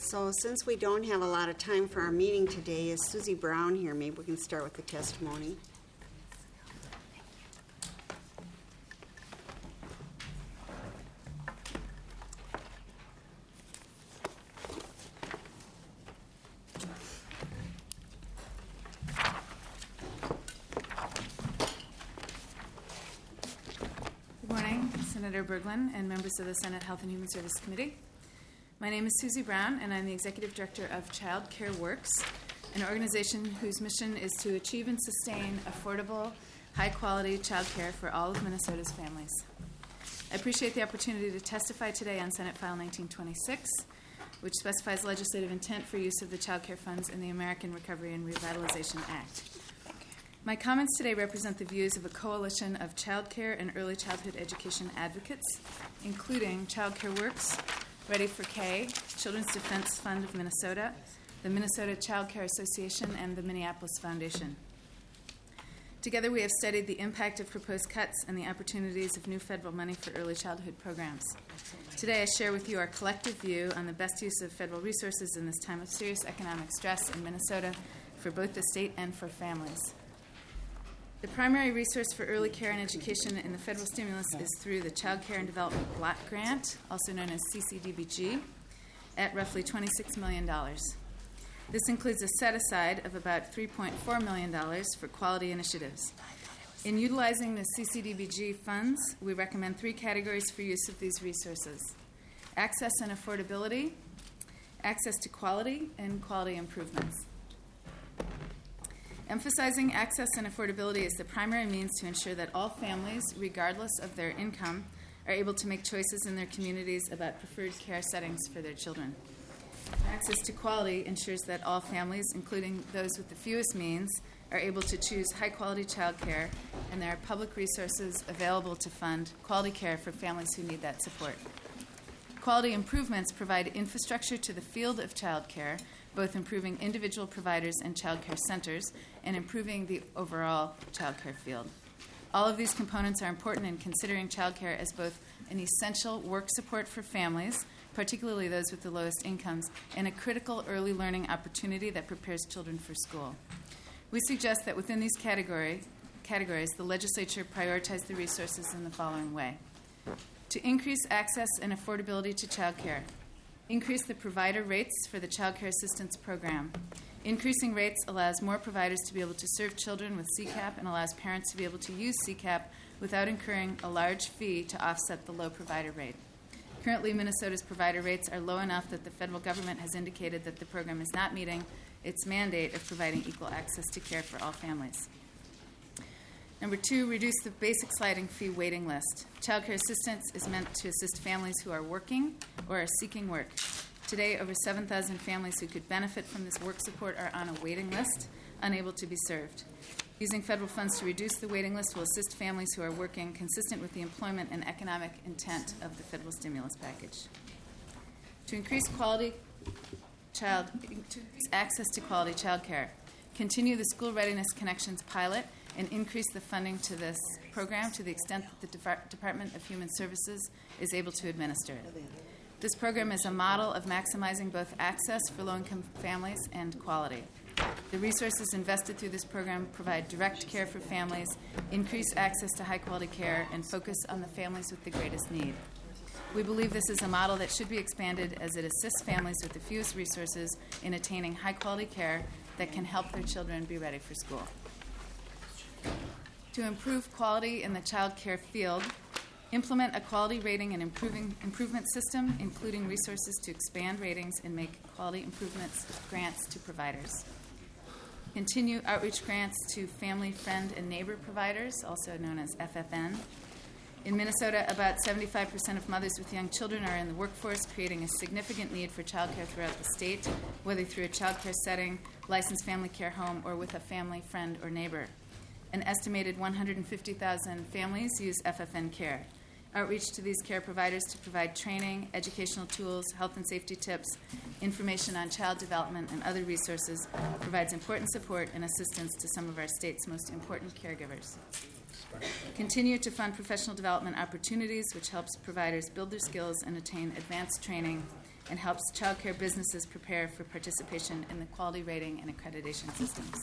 So since we don't have a lot of time for our meeting today, is Susie Brown here? Maybe we can start with the testimony. Good morning, Senator Berglund and members of the Senate Health and Human Services Committee. My name is Susie Brown, and I'm the Executive Director of Child Care Works, an organization whose mission is to achieve and sustain affordable, high-quality child care for all of Minnesota's families. I appreciate the opportunity to testify today on Senate File 1926, which specifies legislative intent for use of the child care funds in the American Recovery and Revitalization Act. My comments today represent the views of a coalition of child care and early childhood education advocates, including Child Care Works, Ready for K, Children's Defense Fund of Minnesota, the Minnesota Child Care Association, and the Minneapolis Foundation. Together, we have studied the impact of proposed cuts and the opportunities of new federal money for early childhood programs. Today, I share with you our collective view on the best use of federal resources in this time of serious economic stress in Minnesota for both the state and for families. The primary resource for early care and education in the federal stimulus is through the Child Care and Development Block Grant, also known as CCDBG, at roughly $26 million. This includes a set-aside of about $3.4 million for quality initiatives. In utilizing the CCDBG funds, we recommend three categories for use of these resources: access and affordability, access to quality, and quality improvements. Emphasizing access and affordability is the primary means to ensure that all families, regardless of their income, are able to make choices in their communities about preferred care settings for their children. Access to quality ensures that all families, including those with the fewest means, are able to choose high-quality child care, and there are public resources available to fund quality care for families who need that support. Quality improvements provide infrastructure to the field of child care, both improving individual providers and child care centers and improving the overall child care field. All of these components are important in considering child care as both an essential work support for families, particularly those with the lowest incomes, and a critical early learning opportunity that prepares children for school. We suggest that within these categories, the legislature prioritize the resources in the following way: to increase access and affordability to child care, increase the provider rates for the Child Care Assistance Program. Increasing rates allows more providers to be able to serve children with CCAP and allows parents to be able to use CCAP without incurring a large fee to offset the low provider rate. Currently, Minnesota's provider rates are low enough that the federal government has indicated that the program is not meeting its mandate of providing equal access to care for all families. Number two, reduce the basic sliding fee waiting list. Child care assistance is meant to assist families who are working or are seeking work. Today, over 7,000 families who could benefit from this work support are on a waiting list, unable to be served. Using federal funds to reduce the waiting list will assist families who are working, consistent with the employment and economic intent of the federal stimulus package. To increase access to quality child care, continue the School Readiness Connections pilot and increase the funding to this program to the extent that the Department of Human Services is able to administer it. This program is a model of maximizing both access for low-income families and quality. The resources invested through this program provide direct care for families, increase access to high-quality care, and focus on the families with the greatest need. We believe this is a model that should be expanded as it assists families with the fewest resources in attaining high-quality care that can help their children be ready for school. To improve quality in the child care field, implement a quality rating and improvement system, including resources to expand ratings and make quality improvements grants to providers. Continue outreach grants to family, friend, and neighbor providers, also known as FFN. In Minnesota, about 75% of mothers with young children are in the workforce, creating a significant need for child care throughout the state, whether through a child care setting, licensed family care home, or with a family, friend, or neighbor. An estimated 150,000 families use FFN care. Outreach to these care providers to provide training, educational tools, health and safety tips, information on child development, and other resources provides important support and assistance to some of our state's most important caregivers. Continue to fund professional development opportunities, which helps providers build their skills and attain advanced training and helps childcare businesses prepare for participation in the quality rating and accreditation systems.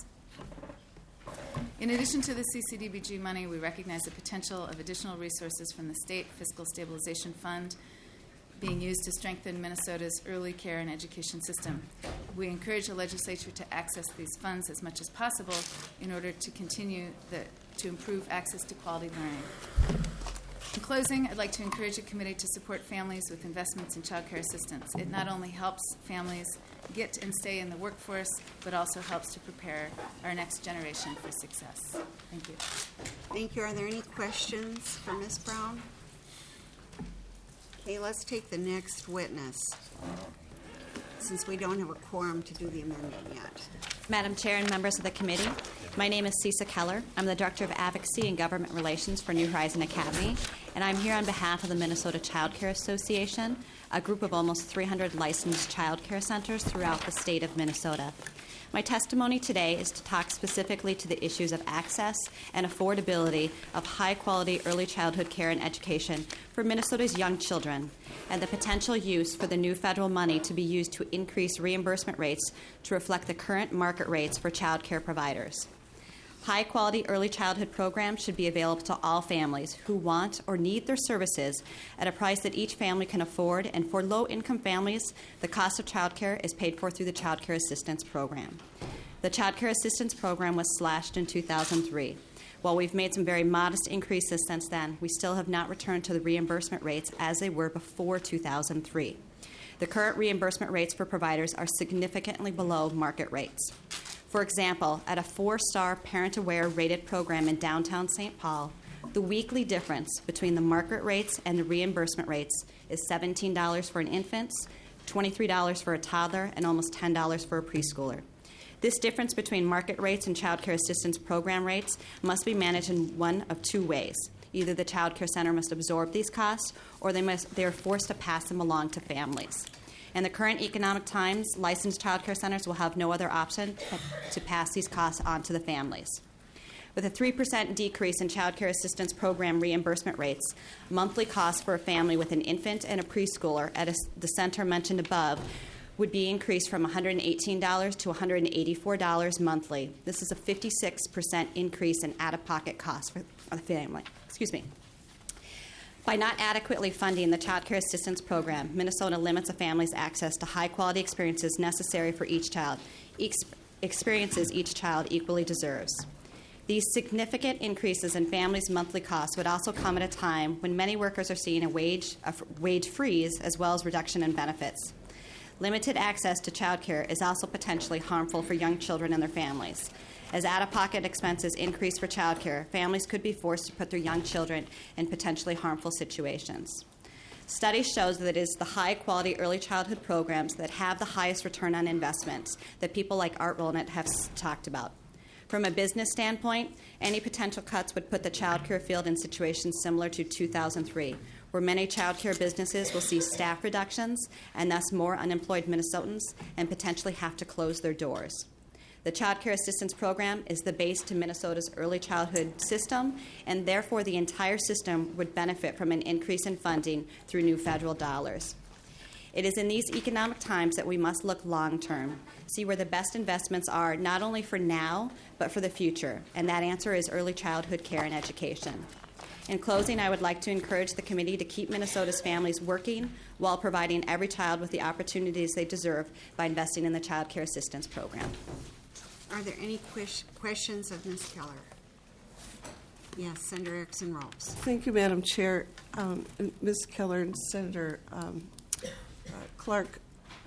In addition to the CCDBG money, we recognize the potential of additional resources from the State Fiscal Stabilization Fund being used to strengthen Minnesota's early care and education system. We encourage the legislature to access these funds as much as possible in order to continue to improve access to quality learning. In closing, I'd like to encourage the committee to support families with investments in child care assistance. It not only helps families get and stay in the workforce, but also helps to prepare our next generation for success. Thank you. Thank you. Are there any questions for Ms. Brown? Okay, let's take the next witness, since we don't have a quorum to do the amending yet. Madam Chair and members of the committee, my name is Cisa Keller. I'm the Director of Advocacy and Government Relations for New Horizon Academy, and I'm here on behalf of the Minnesota Child Care Association, a group of almost 300 licensed child care centers throughout the state of Minnesota. My testimony today is to talk specifically to the issues of access and affordability of high-quality early childhood care and education for Minnesota's young children, and the potential use for the new federal money to be used to increase reimbursement rates to reflect the current market rates for child care providers. High-quality early childhood programs should be available to all families who want or need their services at a price that each family can afford, and for low-income families, the cost of child care is paid for through the Child Care Assistance Program. The Child Care Assistance Program was slashed in 2003. While we've made some very modest increases since then, we still have not returned to the reimbursement rates as they were before 2003. The current reimbursement rates for providers are significantly below market rates. For example, at a 4-star parent-aware rated program in downtown St. Paul, the weekly difference between the market rates and the reimbursement rates is $17 for an infant, $23 for a toddler, and almost $10 for a preschooler. This difference between market rates and child care assistance program rates must be managed in one of two ways. Either the child care center must absorb these costs, or they are forced to pass them along to families. In the current economic times, licensed child care centers will have no other option but to pass these costs on to the families. With a 3% decrease in child care assistance program reimbursement rates, monthly costs for a family with an infant and a preschooler at the center mentioned above would be increased from $118 to $184 monthly. This is a 56% increase in out-of-pocket costs for the family. By not adequately funding the Child Care Assistance Program, Minnesota limits a family's access to high-quality experiences necessary for each child, experiences each child equally deserves. These significant increases in families' monthly costs would also come at a time when many workers are seeing a wage freeze as well as reduction in benefits. Limited access to child care is also potentially harmful for young children and their families. As out-of-pocket expenses increase for child care, families could be forced to put their young children in potentially harmful situations. Studies show that it is the high-quality early childhood programs that have the highest return on investments that people like Art Rolnett have talked about. From a business standpoint, any potential cuts would put the child care field in situations similar to 2003, where many child care businesses will see staff reductions and thus more unemployed Minnesotans and potentially have to close their doors. The Child Care Assistance Program is the base to Minnesota's early childhood system, and therefore the entire system would benefit from an increase in funding through new federal dollars. It is in these economic times that we must look long-term, see where the best investments are not only for now, but for the future, and that answer is early childhood care and education. In closing, I would like to encourage the committee to keep Minnesota's families working while providing every child with the opportunities they deserve by investing in the Child Care Assistance Program. Are there any questions of Ms. Keller? Yes, Senator Erickson Ropes. Thank you, Madam Chair. Ms. Keller and Senator Clark,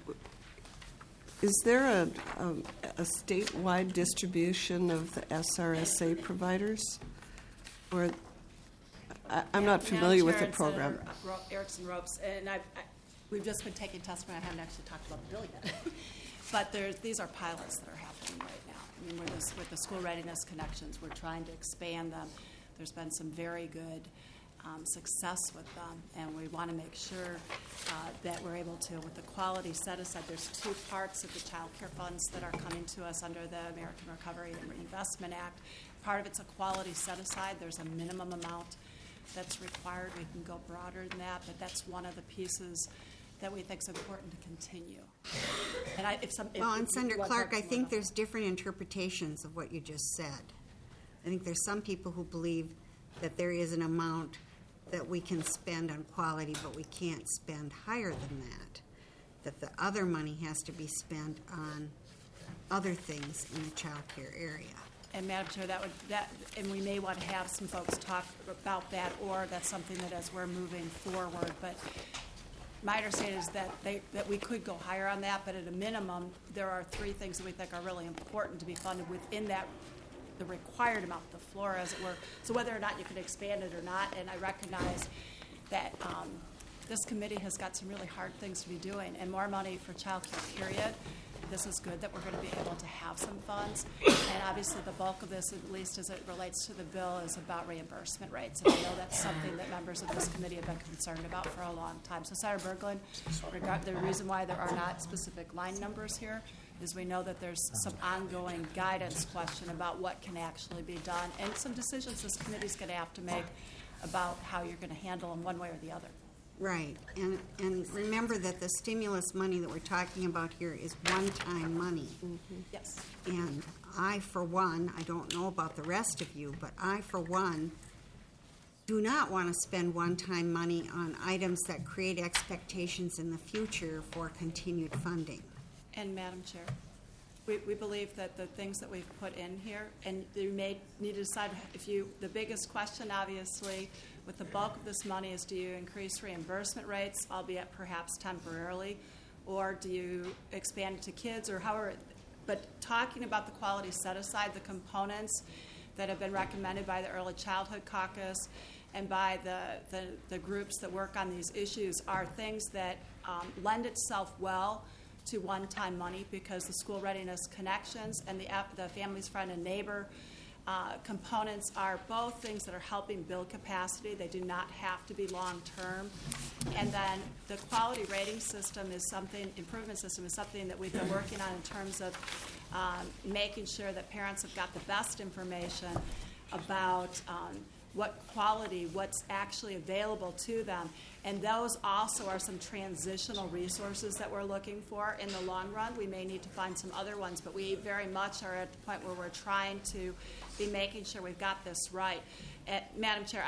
is there a statewide distribution of the SRSA providers? Or I'm not familiar with the program. Senator Erickson Ropes, and we've just been taking testimony. I haven't actually talked about the bill yet. But these are pilots that are happening right now. I mean, with the School Readiness Connections, we're trying to expand them. There's been some very good success with them, and we want to make sure that we're able to, with the quality set aside, there's two parts of the child care funds that are coming to us under the American Recovery and Reinvestment Act. Part of it's a quality set aside. There's a minimum amount that's required. We can go broader than that, but that's one of the pieces that we think is important to continue. And Well, and Senator Clark, I think there's different interpretations of what you just said. I think there's some people who believe that there is an amount that we can spend on quality, but we can't spend higher than that the other money has to be spent on other things in the child care area. And Madam Chair, and we may want to have some folks talk about that, or that's something that as we're moving forward. But my understanding is that we could go higher on that, but at a minimum, there are 3 things that we think are really important to be funded within that, the required amount, the floor, as it were. So whether or not you can expand it or not, and I recognize that this committee has got some really hard things to be doing, and more money for child care, period. This is good that we're going to be able to have some funds. And obviously the bulk of this, at least as it relates to the bill, is about reimbursement rates. And I know that's something that members of this committee have been concerned about for a long time. So Senator Berglund, the reason why there are not specific line numbers here is we know that there's some ongoing guidance question about what can actually be done and some decisions this committee's going to have to make about how you're going to handle them one way or the other. Right, and remember that the stimulus money that we're talking about here is one-time money. Mm-hmm. Yes. And I, for one, I don't know about the rest of you, but I, for one, do not want to spend one-time money on items that create expectations in the future for continued funding. And Madam Chair, we believe that the things that we've put in here, and you may need to decide the biggest question, obviously, with the bulk of this money is, do you increase reimbursement rates, albeit perhaps temporarily, or do you expand it to kids, or however? But talking about the quality set aside, the components that have been recommended by the Early Childhood Caucus and by the groups that work on these issues are things that lend itself well to one-time money, because the school readiness connections and the Families, Friend, and Neighbor components are both things that are helping build capacity. They do not have to be long-term. And then the quality rating system is improvement system is something that we've been working on in terms of making sure that parents have got the best information about what's actually available to them. And those also are some transitional resources that we're looking for in the long run. We may need to find some other ones, but we very much are at the point where we're trying to be making sure we've got this right. Madam Chair,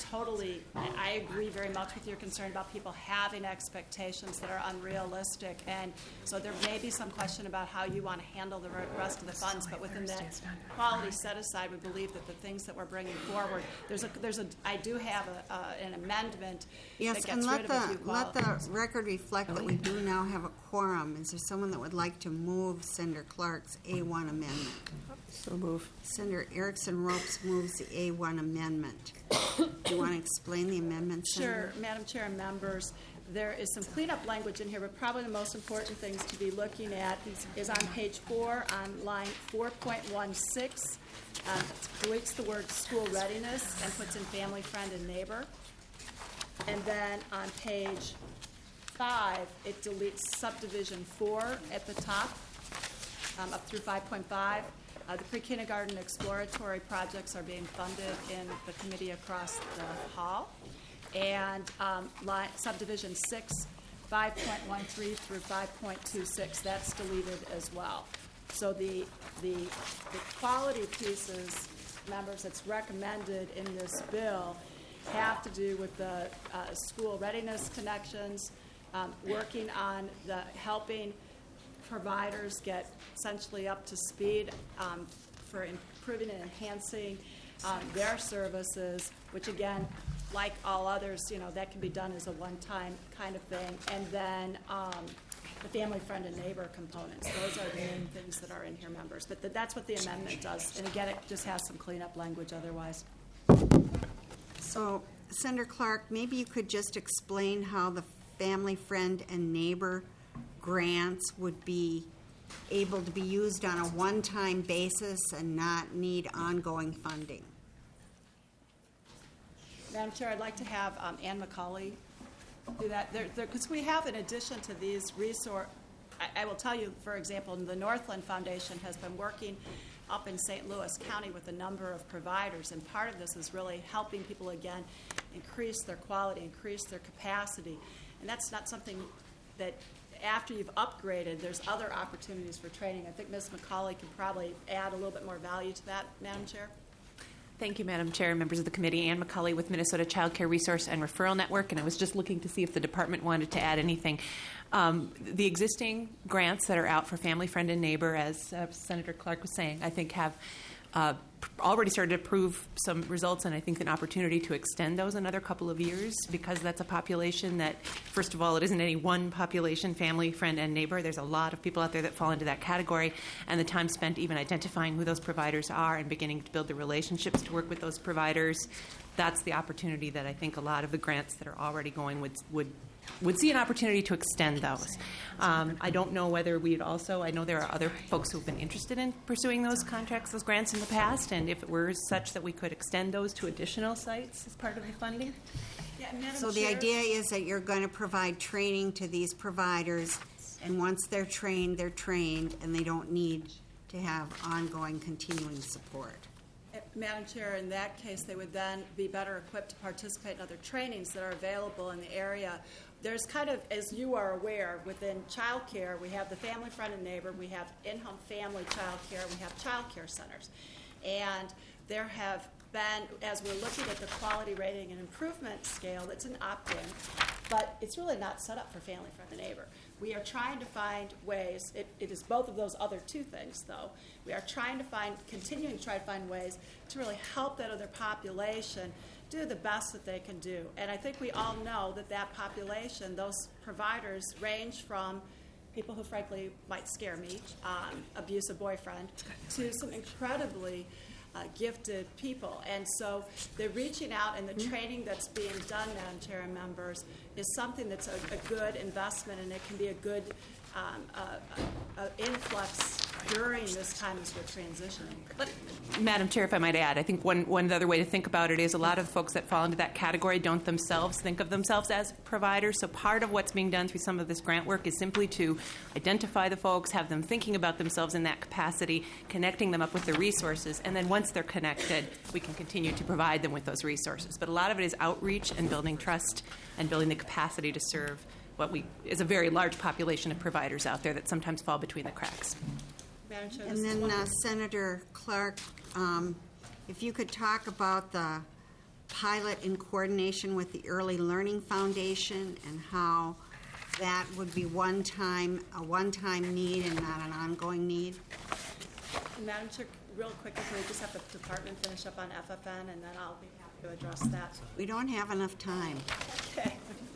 I agree very much with your concern about people having expectations that are unrealistic. And so there may be some question about how you want to handle the rest of the funds, but within that quality set aside, we believe that the things that we're bringing forward, I do have an amendment that gets and rid of a few let qualities. the record reflect that we do now have a quorum. Is there someone that would like to move Senator Clark's A1 amendment? So move. Senator Erickson Ropes moves the A1 amendment. Do you want to explain the amendment, Senator? Sure, Madam Chair and members. There is some cleanup language in here, but probably the most important things to be looking at is on page 4 on line 4.16. Deletes the word school readiness and puts in family, friend, and neighbor. And then on page 5, it deletes subdivision 4 at the top, up through 5.5. The pre-kindergarten exploratory projects are being funded in the committee across the hall. And subdivision 6, 5.13 through 5.26, that's deleted as well. So the quality pieces, members, that's recommended in this bill have to do with the school readiness connections, working on helping providers get essentially up to speed for improving and enhancing their services, which again, like all others, that can be done as a one-time kind of thing. And then the family, friend, and neighbor components. Those are the main things that are in here, members. But that's what the amendment does. And again, it just has some cleanup language otherwise. So, Senator Clark, maybe you could just explain how the family, friend, and neighbor grants would be able to be used on a one-time basis and not need ongoing funding. Madam Chair, I'd like to have Ann McCauley do that. Because we have, in addition to these resources, I will tell you, for example, the Northland Foundation has been working up in St. Louis County with a number of providers, and part of this is really helping people, again, increase their quality, increase their capacity. And that's not something that after you've upgraded, there's other opportunities for training. I think Ms. McCauley can probably add a little bit more value to that, Madam Chair. Thank you, Madam Chair, members of the committee. Ann McCauley with Minnesota Child Care Resource and Referral Network, and I was just looking to see if the department wanted to add anything. The existing grants that are out for Family, Friend, and Neighbor, as Senator Clark was saying, I think have already started to prove some results, and I think an opportunity to extend those another couple of years, because that's a population that, first of all, it isn't any one population, family, friend, and neighbor. There's a lot of people out there that fall into that category, and the time spent even identifying who those providers are and beginning to build the relationships to work with those providers, that's the opportunity that I think a lot of the grants that are already going would see an opportunity to extend those. I don't know whether we'd also, I know there are other folks who have been interested in pursuing those contracts, those grants in the past, and if it were such that we could extend those to additional sites as part of the funding. Yeah, Madam So the Chair. idea is that you're going to provide training to these providers, and once they're trained, and they don't need to have ongoing, continuing support. Madam Chair, in that case, they would then be better equipped to participate in other trainings that are available in the area. There's kind of, as you are aware, within child care, we have the Family, Friend, and Neighbor, we have in-home family child care, we have child care centers. And there have been, as we're looking at the quality rating and improvement scale, it's an opt-in, but it's really not set up for Family, Friend, and Neighbor. We are trying to find ways, it is both of those other two things, though. We are continuing to try to find ways to really help that other population do the best that they can do. And I think we all know that that population, those providers, range from people who frankly might scare me, abusive boyfriend, to some incredibly gifted people. And so they're reaching out, and the training that's being done, Madam Chair and members, is something that's a good investment, and it can be a good influx during this time as we're transitioning. But, Madam Chair, if I might add, I think one other way to think about it is a lot of folks that fall into that category don't themselves think of themselves as providers. So part of what's being done through some of this grant work is simply to identify the folks, have them thinking about themselves in that capacity, connecting them up with the resources, and then once they're connected, we can continue to provide them with those resources. But a lot of it is outreach and building trust and building the capacity to serve what is a very large population of providers out there that sometimes fall between the cracks. Madam Chair, And this is then one- Senator Clark, if you could talk about the pilot in coordination with the Early Learning Foundation and how that would be a one-time need and not an ongoing need. And Madam Chair, real quickly, can we just have the department finish up on FFN, and then I'll be happy to address that. We don't have enough time. Okay.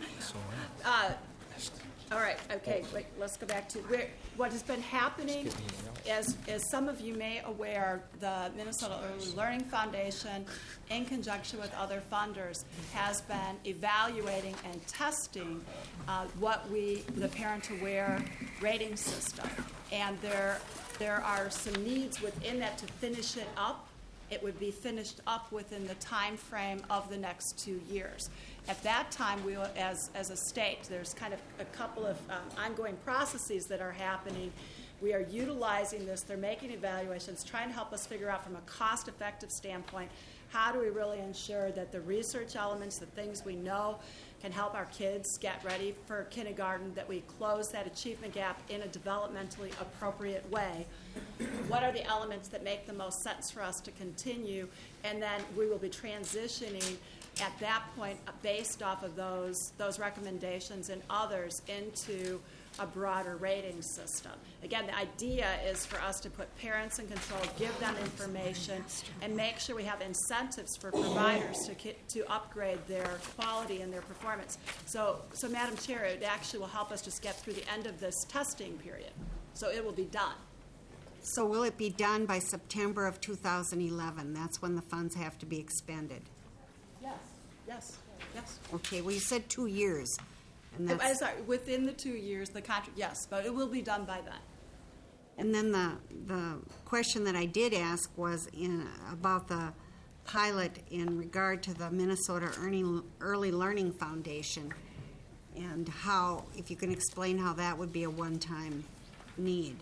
All right, okay, wait, let's go back to what has been happening. As some of you may aware, the Minnesota Early Learning Foundation, in conjunction with other funders, has been evaluating and testing the Parent Aware rating system. And there are some needs within that to finish it up. It would be finished up within the time frame of the next 2 years. At that time, we will, as a state, there's kind of a couple of ongoing processes that are happening. We are utilizing this. They're making evaluations, trying to help us figure out from a cost-effective standpoint, how do we really ensure that the research elements, the things we know can help our kids get ready for kindergarten, that we close that achievement gap in a developmentally appropriate way. What are the elements that make the most sense for us to continue? And then we will be transitioning at that point, based off of those recommendations and others, into a broader rating system. Again, the idea is for us to put parents in control, give them information, and make sure we have incentives for providers to upgrade their quality and their performance. So, Madam Chair, it actually will help us just get through the end of this testing period. So it will be done. So will it be done by September of 2011? That's when the funds have to be expended. Yes. Okay, well, you said 2 years. And I'm that's, sorry, within the 2 years, the contract, yes, but it will be done by then. and then the question that I did ask was about the pilot in regard to the Minnesota Early Learning Foundation, and how, if you can explain how that would be a one-time need.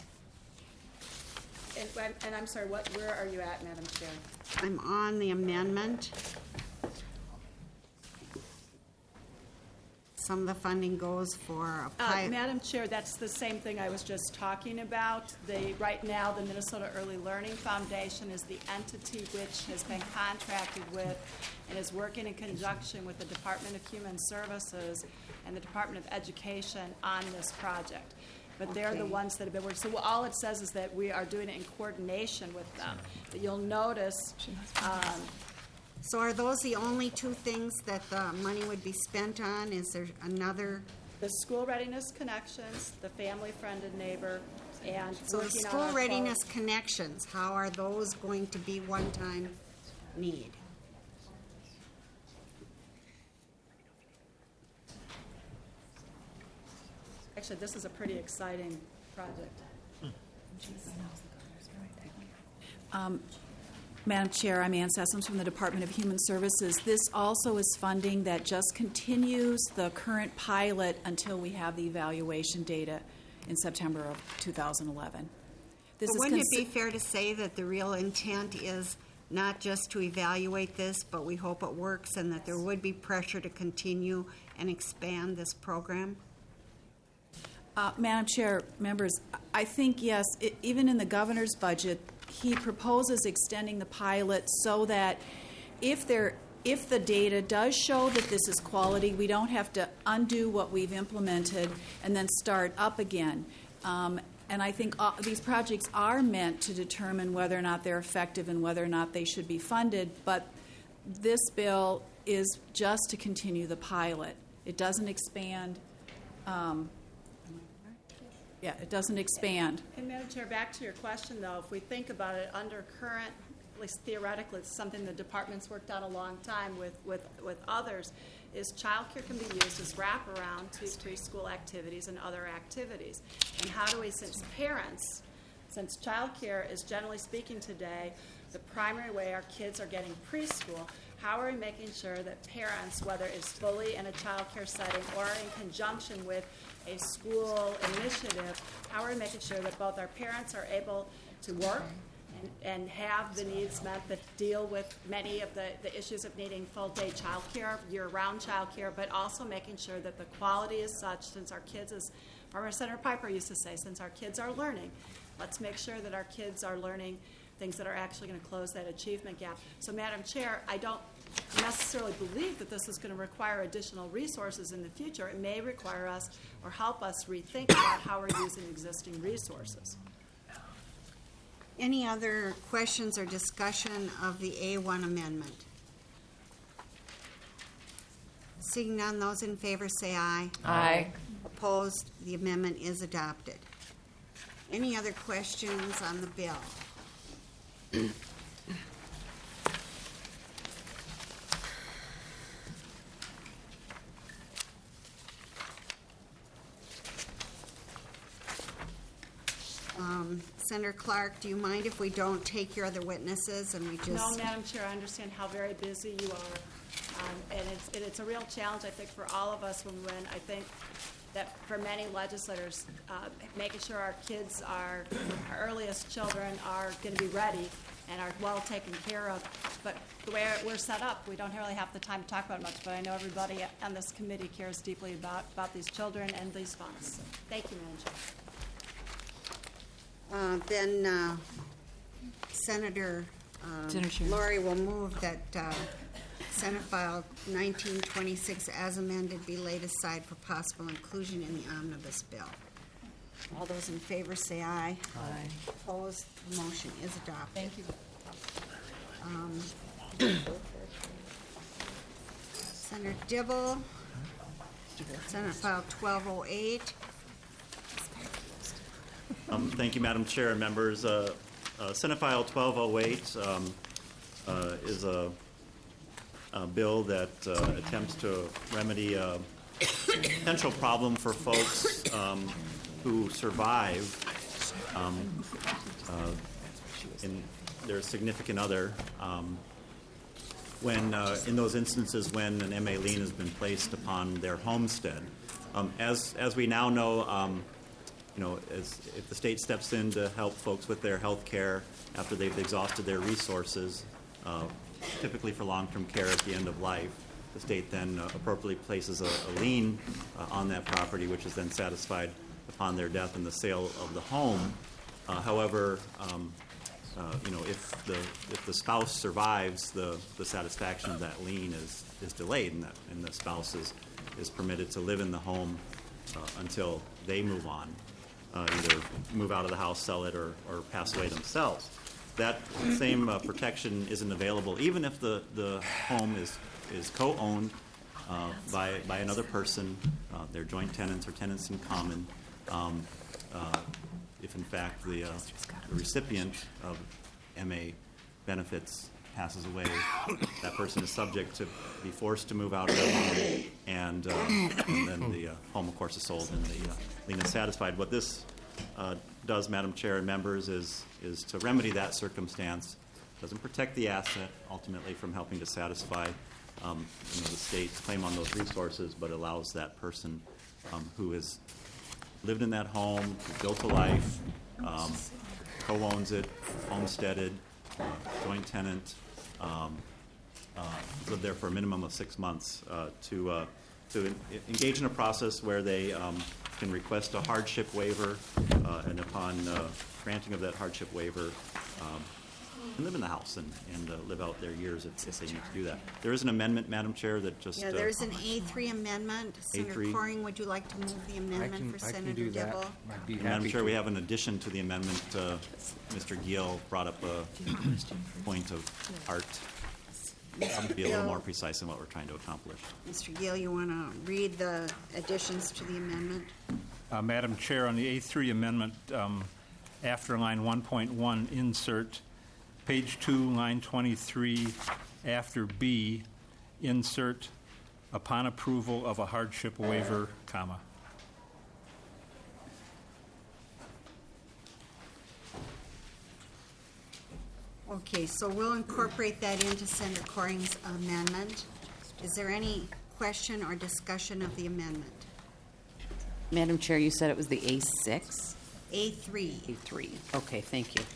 And I'm sorry, where are you at, Madam Chair? I'm on the amendment. some of the funding goes for a pilot. Madam Chair, that's the same thing I was just talking about. Right now, the Minnesota Early Learning Foundation is the entity which has been contracted with and is working in conjunction with the Department of Human Services and the Department of Education on this project. But they're the Okay. ones that have been working. So all it says is that we are doing it in coordination with them. But you'll notice So are those the only two things that the money would be spent on? Is there another? the School Readiness Connections, the Family Friend and Neighbor, and So the working on school our readiness connections, how are those going to be one-time need? Actually, this is a pretty exciting project. Madam Chair, I'm Ann Sessoms from the Department of Human Services. This also is funding that just continues the current pilot until we have the evaluation data in September of 2011. This But is wouldn't it be fair to say that the real intent is not just to evaluate this, but we hope it works and that there would be pressure to continue and expand this program? Madam Chair, members, I think, yes, even in the governor's budget, he proposes extending the pilot so that if the data does show that this is quality, we don't have to undo what we've implemented and then start up again. And I think these projects are meant to determine whether or not they're effective and whether or not they should be funded, but this bill is just to continue the pilot. It doesn't expand. It doesn't expand. And Madam Chair, back to your question, though, if we think about it under current, at least theoretically, it's something the department's worked on a long time with others, is childcare can be used as wraparound to preschool activities and other activities. And how do we, since childcare is generally speaking today the primary way our kids are getting preschool, how are we making sure that parents, whether it's fully in a childcare setting or in conjunction with a school initiative, how are we making sure that both our parents are able to work and have the needs met that deal with many of the issues of needing full-day childcare, year-round childcare, but also making sure that the quality is such, since our kids, as former Senator Piper used to say, since our kids are learning, let's make sure that our kids are learning things that are actually going to close that achievement gap. So, Madam Chair, I don't necessarily believe that this is going to require additional resources in the future. It may require us or help us rethink about how we're using existing resources. Any other questions or discussion of the A1 amendment? Seeing none, those in favor say aye. Aye. Opposed, the amendment is adopted. Any other questions on the bill? Senator Clark, do you mind if we don't take your other witnesses and we just... No, Madam Chair, I understand how very busy you are. And it's a real challenge, I think, for all of us when I think that for many legislators, making sure our kids, our earliest children are going to be ready and are well taken care of. But the way we're set up, we don't really have the time to talk about it much, but I know everybody on this committee cares deeply about these children and these funds. So, thank you, Madam Chair. Then Senator Laurie will move that Senate File 1926 as amended be laid aside for possible inclusion in the omnibus bill. All those in favor say aye. Aye. Opposed, the motion is adopted. Thank you. Senator Dibble, Senate File 1208. Thank you, Madam Chair and members. Senate File 1208 is a bill that attempts to remedy a potential problem for folks who survive in their significant other when, in those instances when an MA lien has been placed upon their homestead. As we now know, if the state steps in to help folks with their health care after they've exhausted their resources, typically for long-term care at the end of life, the state then appropriately places a lien on that property, which is then satisfied upon their death and the sale of the home. However, if the spouse survives, the satisfaction of that lien is delayed, and the spouse is permitted to live in the home until they move on, either move out of the house, sell it, or pass away themselves. That same protection isn't available even if the home is co-owned by another person. They're joint tenants or tenants in common. If in fact the recipient of MA benefits passes away, that person is subject to be forced to move out of their home, and then the home, of course, is sold and the lien is satisfied. What this does, Madam Chair and members, is to remedy that circumstance. Doesn't protect the asset ultimately from helping to satisfy the state's claim on those resources, but allows that person who has lived in that home, built a life, co-owns it, homesteaded, joint tenant, lived there for a minimum of 6 months, to engage in a process where they can request a hardship waiver, and upon granting of that hardship waiver, can live in the house and live out their years if they need to do that. There is an amendment, Madam Chair, that just... Yeah, there's an A3 amendment. Senator A3. Coring, would you like to move the amendment for I Senator can do that. Dibble? I'd be Madam happy Chair, to. we have an addition to the amendment. Mr. Giel brought up a point of art. To be a little more precise in what we're trying to accomplish. Mr. Gill, you want to read the additions to the amendment? Madam Chair, on the A3 amendment, after line 1.1, insert page 2, line 23, after B, insert upon approval of a hardship waiver, comma. Okay, so we'll incorporate that into Senator Coring's amendment. Is there any question or discussion of the amendment? Madam Chair, you said it was the A6? A3. A3. Okay, thank you.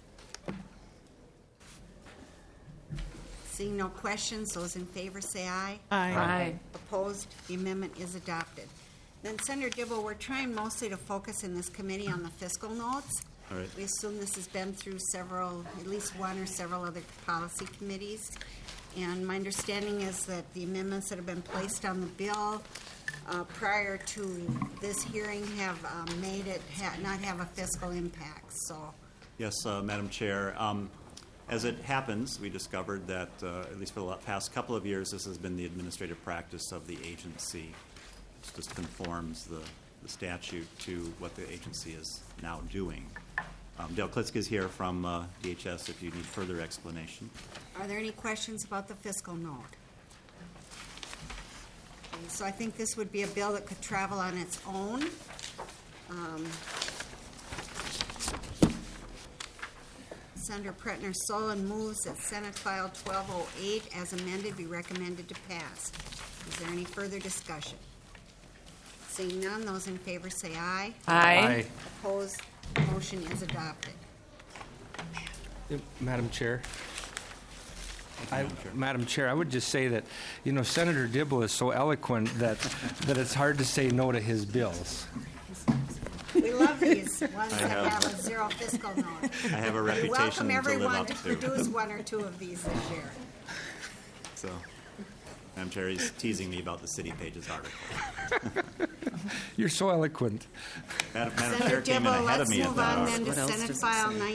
Seeing no questions, those in favor say aye. Aye. Opposed? The amendment is adopted. Then, Senator Dibble, we're trying mostly to focus in this committee on the fiscal notes. All right. We assume this has been through at least one or several other policy committees. And my understanding is that the amendments that have been placed on the bill prior to this hearing have made it not have a fiscal impact, so. Yes, Madam Chair. As it happens, we discovered that, at least for the past couple of years, this has been the administrative practice of the agency. It just conforms the statute to what the agency is now doing. Dale Klitzke is here from DHS if you need further explanation. Are there any questions about the fiscal note? Okay, so I think this would be a bill that could travel on its own. Senator Pretner Solon moves that Senate File 1208 as amended be recommended to pass. Is there any further discussion? Seeing none, those in favor say aye. Aye. Opposed, motion is adopted. Madam Chair. Madam Chair. Madam Chair, I would just say that, Senator Dibble is so eloquent that it's hard to say no to his bills. We love these ones I that have- have a zero fiscal note. I have a We reputation welcome to live everyone up to to. produce one or two of these this year. So, Madam Chair, he's teasing me about the City Pages article. You're so eloquent. Madam Senator Chair came in Dibble, ahead let's of me at move that on hour. then to What else Senate does it File say?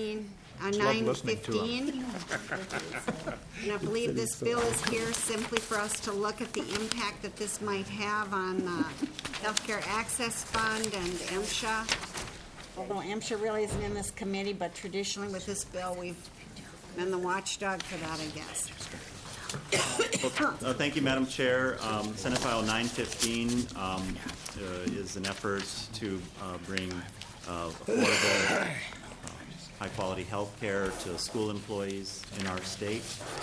915. And I believe this bill is here simply for us to look at the impact that this might have on Healthcare Access Fund and MSHA. Although MSHA really isn't in this committee, but traditionally with this bill, we've been the watchdog for that, I guess. Thank you, Madam Chair. Senate File 915 is an effort to bring affordable, high-quality health care to school employees in our state.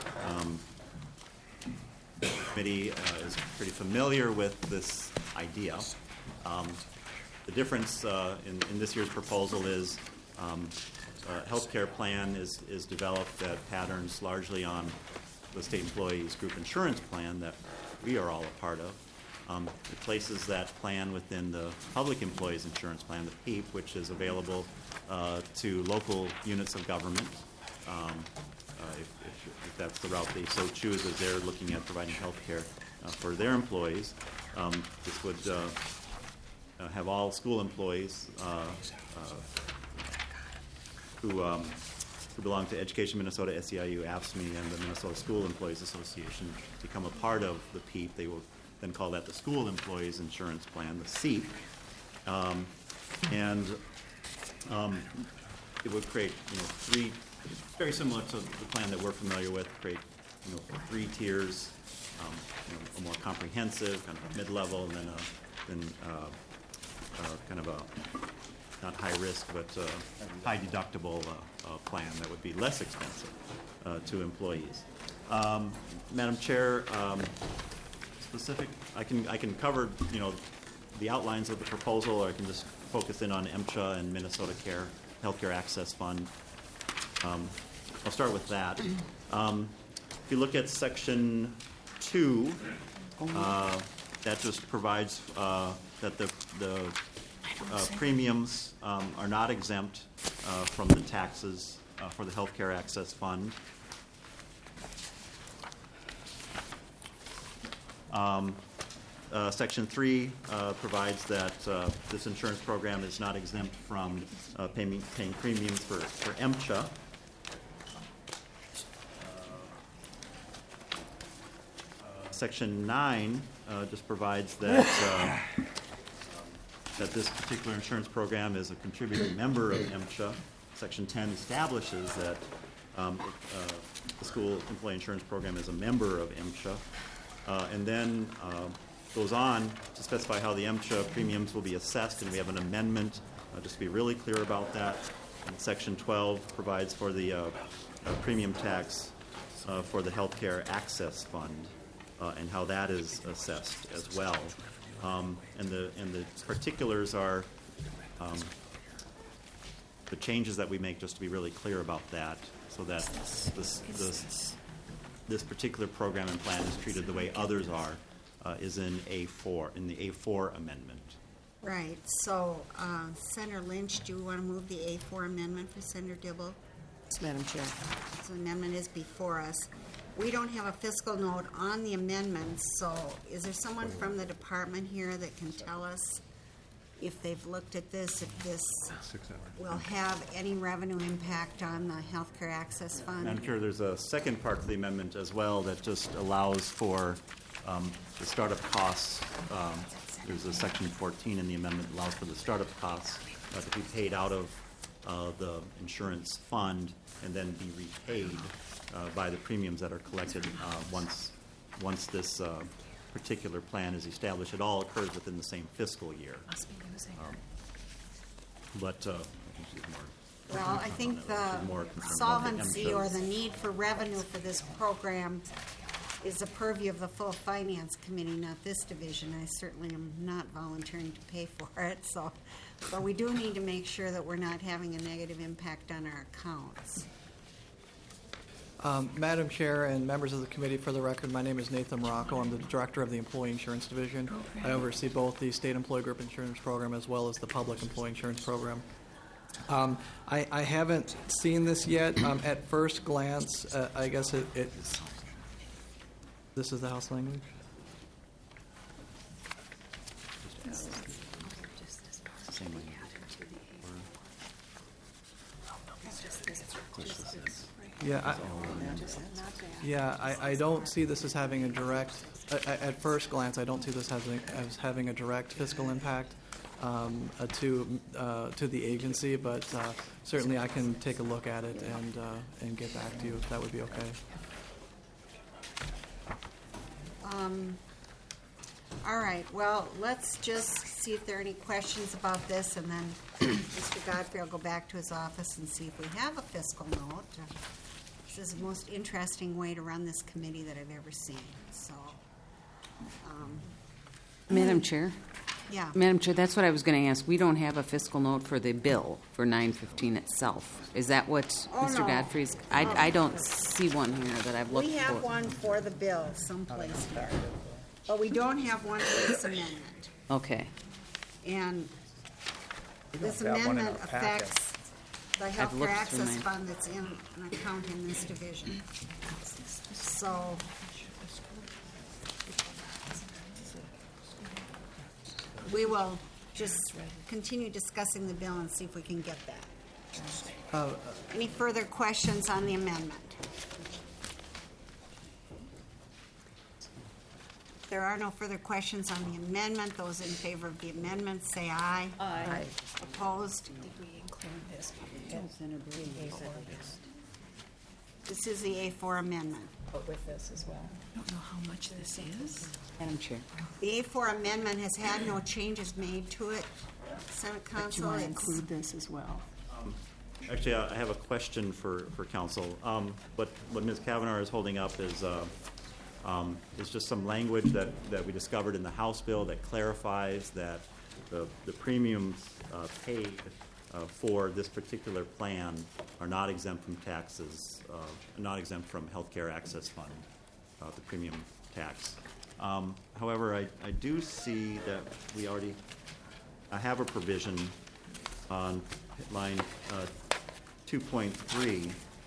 The committee is pretty familiar with this idea. The difference in this year's proposal is a health care plan is developed that patterns largely on the state employees group insurance plan that we are all a part of. It places that plan within the public employees insurance plan, the PEEP, which is available to local units of government. If that's the route they so choose, as they're looking at providing health care for their employees. This would have all school employees who belong to Education Minnesota, SEIU, AFSCME, and the Minnesota School Employees Association become a part of the PEEP. They will then call that the School Employees Insurance Plan, the SEEP. And it would create, three, very similar to the plan that we're familiar with, create, 3 tiers, a more comprehensive, kind of mid-level, and then kind of a, not high risk, but high deductible plan that would be less expensive to employees. Madam Chair, I can cover, the outlines of the proposal, or I can just focus in on MCHA and Minnesota Healthcare Access Fund. I'll start with that. If you look at Section 2, that just provides that the premiums are not exempt from the taxes for the Healthcare Access Fund. Section 3 provides that this insurance program is not exempt from paying premiums for MCHA. Section 9 just provides that that this particular insurance program is a contributing member of MCHA. Section 10 establishes that the school employee insurance program is a member of MCHA, and then goes on to specify how the MCHA premiums will be assessed, and we have an amendment just to be really clear about that. And Section 12 provides for the premium tax for the Healthcare Access Fund and how that is assessed as well. And the particulars are the changes that we make, just to be really clear about that, so that this particular program and plan is treated the way others are, is in A4, in the A4 amendment. Right, so Senator Lynch, do you want to move the A4 amendment for Senator Dibble? Yes, Madam Chair. So the amendment is before us. We don't have a fiscal note on the amendment, so is there someone from the department here that can tell us if they've looked at this, if this will have any revenue impact on the Healthcare Access Fund? Madam Chair, there's a second part to the amendment as well that just allows for the startup costs. There's a Section 14 in the amendment that allows for the startup costs to be paid out of the insurance fund and then be repaid by the premiums that are collected once this particular plan is established. It all occurs within the same fiscal year. But I think she's more. Well, I think the solvency or the need for revenue for this program is the purview of the full Finance Committee, not this division. I certainly am not volunteering to pay for it, but we do need to make sure that we're not having a negative impact on our accounts. Madam Chair and members of the committee, for the record, my name is Nathan Morocco. I'm the director of the Employee Insurance Division. I oversee both the State Employee Group Insurance Program as well as the Public Employee Insurance Program. I haven't seen this yet. At first glance, I guess it's... This is the House language? I don't see this as having a direct, at first glance, I don't see this as having a direct fiscal impact to the agency, but certainly I can take a look at it and get back to you if that would be okay. All right, well, let's just see if there are any questions about this, and then Mr. Godfrey will go back to his office and see if we have a fiscal note. This is the most interesting way to run this committee that I've ever seen. So, Madam Chair, Yeah. Madam Chair, that's what I was going to ask. We don't have a fiscal note for the bill for 915 itself. Is that what Oh, Mr. no. Godfrey's? I don't see one here that I've looked We have for. one for the bill someplace here, but we don't have one for this amendment. Okay. And this have one in amendment our packet. affects the healthcare looked through access mine. fund that's in an account in this division. So, we will just continue discussing the bill and see if we can get that. Any further questions on the amendment? If there are no further questions on the amendment, those in favor of the amendment say aye. Aye. Opposed? This is the A4 amendment. But with this as well. I don't know how much this is. Madam Chair. The A4 amendment has had no changes made to it. Senate Council, it's, this as well. Actually, I have a question for council. What Ms. Kavanaugh is holding up is just some language that we discovered in the House bill that clarifies that the premiums paid for this particular plan are not exempt from taxes, not exempt from healthcare access fund, the premium tax. However, I do see that I have a provision on line 2.3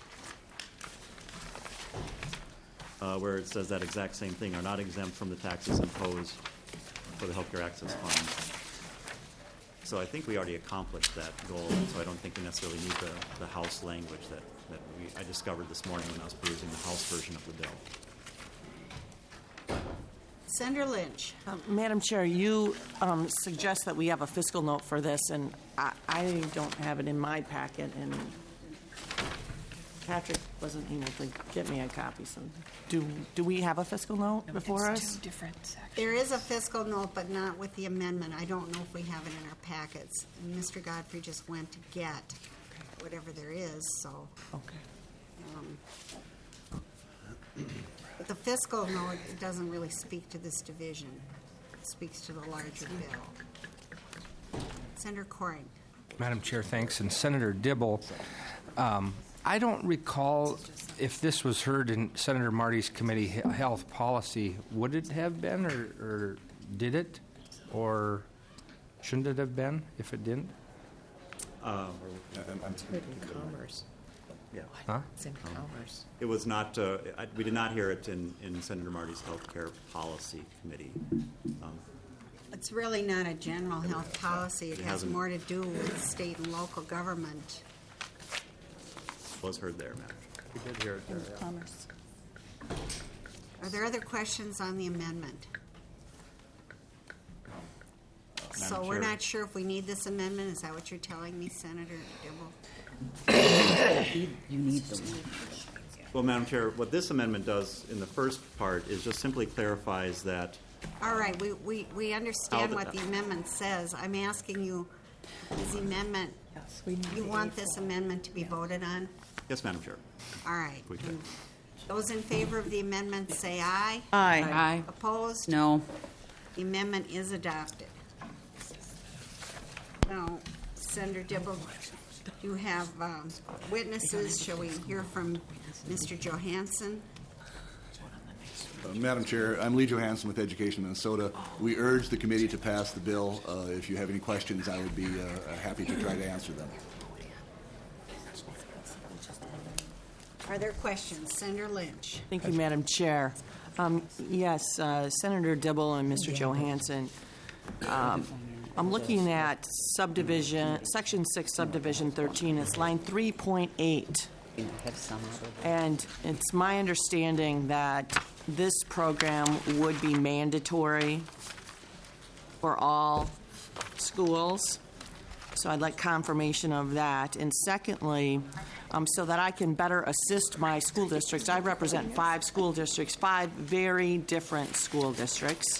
where it says that exact same thing, are not exempt from the taxes imposed for the healthcare access fund. So I think we already accomplished that goal, so I don't think we necessarily need the House language that I discovered this morning when I was perusing the House version of the bill. Senator Lynch. Madam Chair, you suggest that we have a fiscal note for this, and I don't have it in my packet, and Patrick wasn't able to get me a copy. So, do we have a fiscal note before us? There is a fiscal note, but not with the amendment. I don't know if we have it in our packets. And Mr. Godfrey just went to get whatever there is, so. Okay. But the fiscal note, it doesn't really speak to this division. It speaks to the larger bill. Senator Coring. Madam Chair, thanks. And Senator Dibble, I don't recall if this was heard in Senator Marty's committee health policy. Would it have been, or did it? Or shouldn't it have been if it didn't? Commerce. Yeah. Huh? It's in commerce. It was not, we did not hear it in Senator Marty's healthcare policy committee. It's really not a general health policy. It has hasn't- more to do with state and local government. Was heard there, Madam Chair. We did hear it there, yeah. Commerce. Are there other questions on the amendment? So Madam we're Chair. not sure if we need this amendment? Is that what you're telling me, Senator Dibble? You need them. Well, Madam Chair, what this amendment does in the first part is just simply clarifies that All right, we understand I'll- what the amendment says. I'm asking you, is the amendment, Yes, we need you the want A4. this amendment to be voted on? yes, Madam Chair. All right. We could. Those in favor of the amendment say aye. Aye. Opposed? No. The amendment is adopted. Now, Senator Dibble, you have witnesses. Shall we hear from Mr. Johansson? Madam Chair, I'm Lee Johansson with Education Minnesota. We urge the committee to pass the bill. If you have any questions, I would be happy to try to answer them. Are there questions? Senator Lynch. Thank you, Madam Chair. Yes, Senator Dibble and Mr. Johansson, I'm looking at subdivision, Section 6, Subdivision 13. It's line 3.8. And it's my understanding that this program would be mandatory for all schools. So I'd like confirmation of that. And secondly, so that I can better assist my school districts, I represent 5 school districts, 5 very different school districts.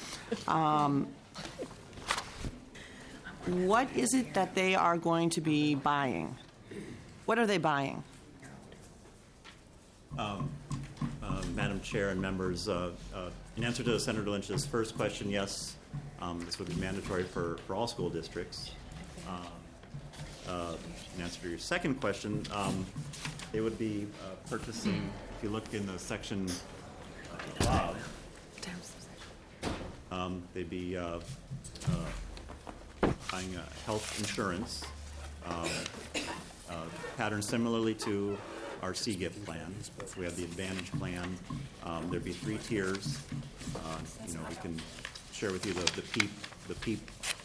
What is it that they are going to be buying? What are they buying? Madam Chair and members, In answer to Senator Lynch's first question, yes, this would be mandatory for all school districts. In answer to your second question, they would be purchasing, if you look in the section above, they'd be buying health insurance, patterned similarly to our CGIP plan. We have the Advantage plan. There'd be 3 tiers. We can share with you the PEEP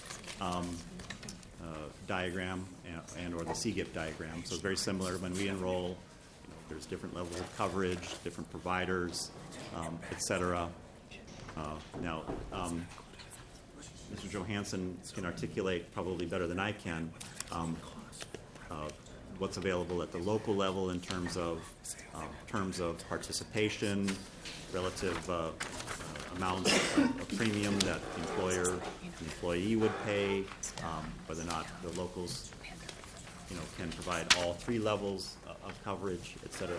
diagram and or the CGIP diagram. So it's very similar. When we enroll, there's different levels of coverage, different providers, et cetera. Now, Mr. Johansson can articulate probably better than I can what's available at the local level in terms of participation, relative amount of premium that the employer and employee would pay, whether or not the locals, can provide all 3 levels of coverage, et cetera.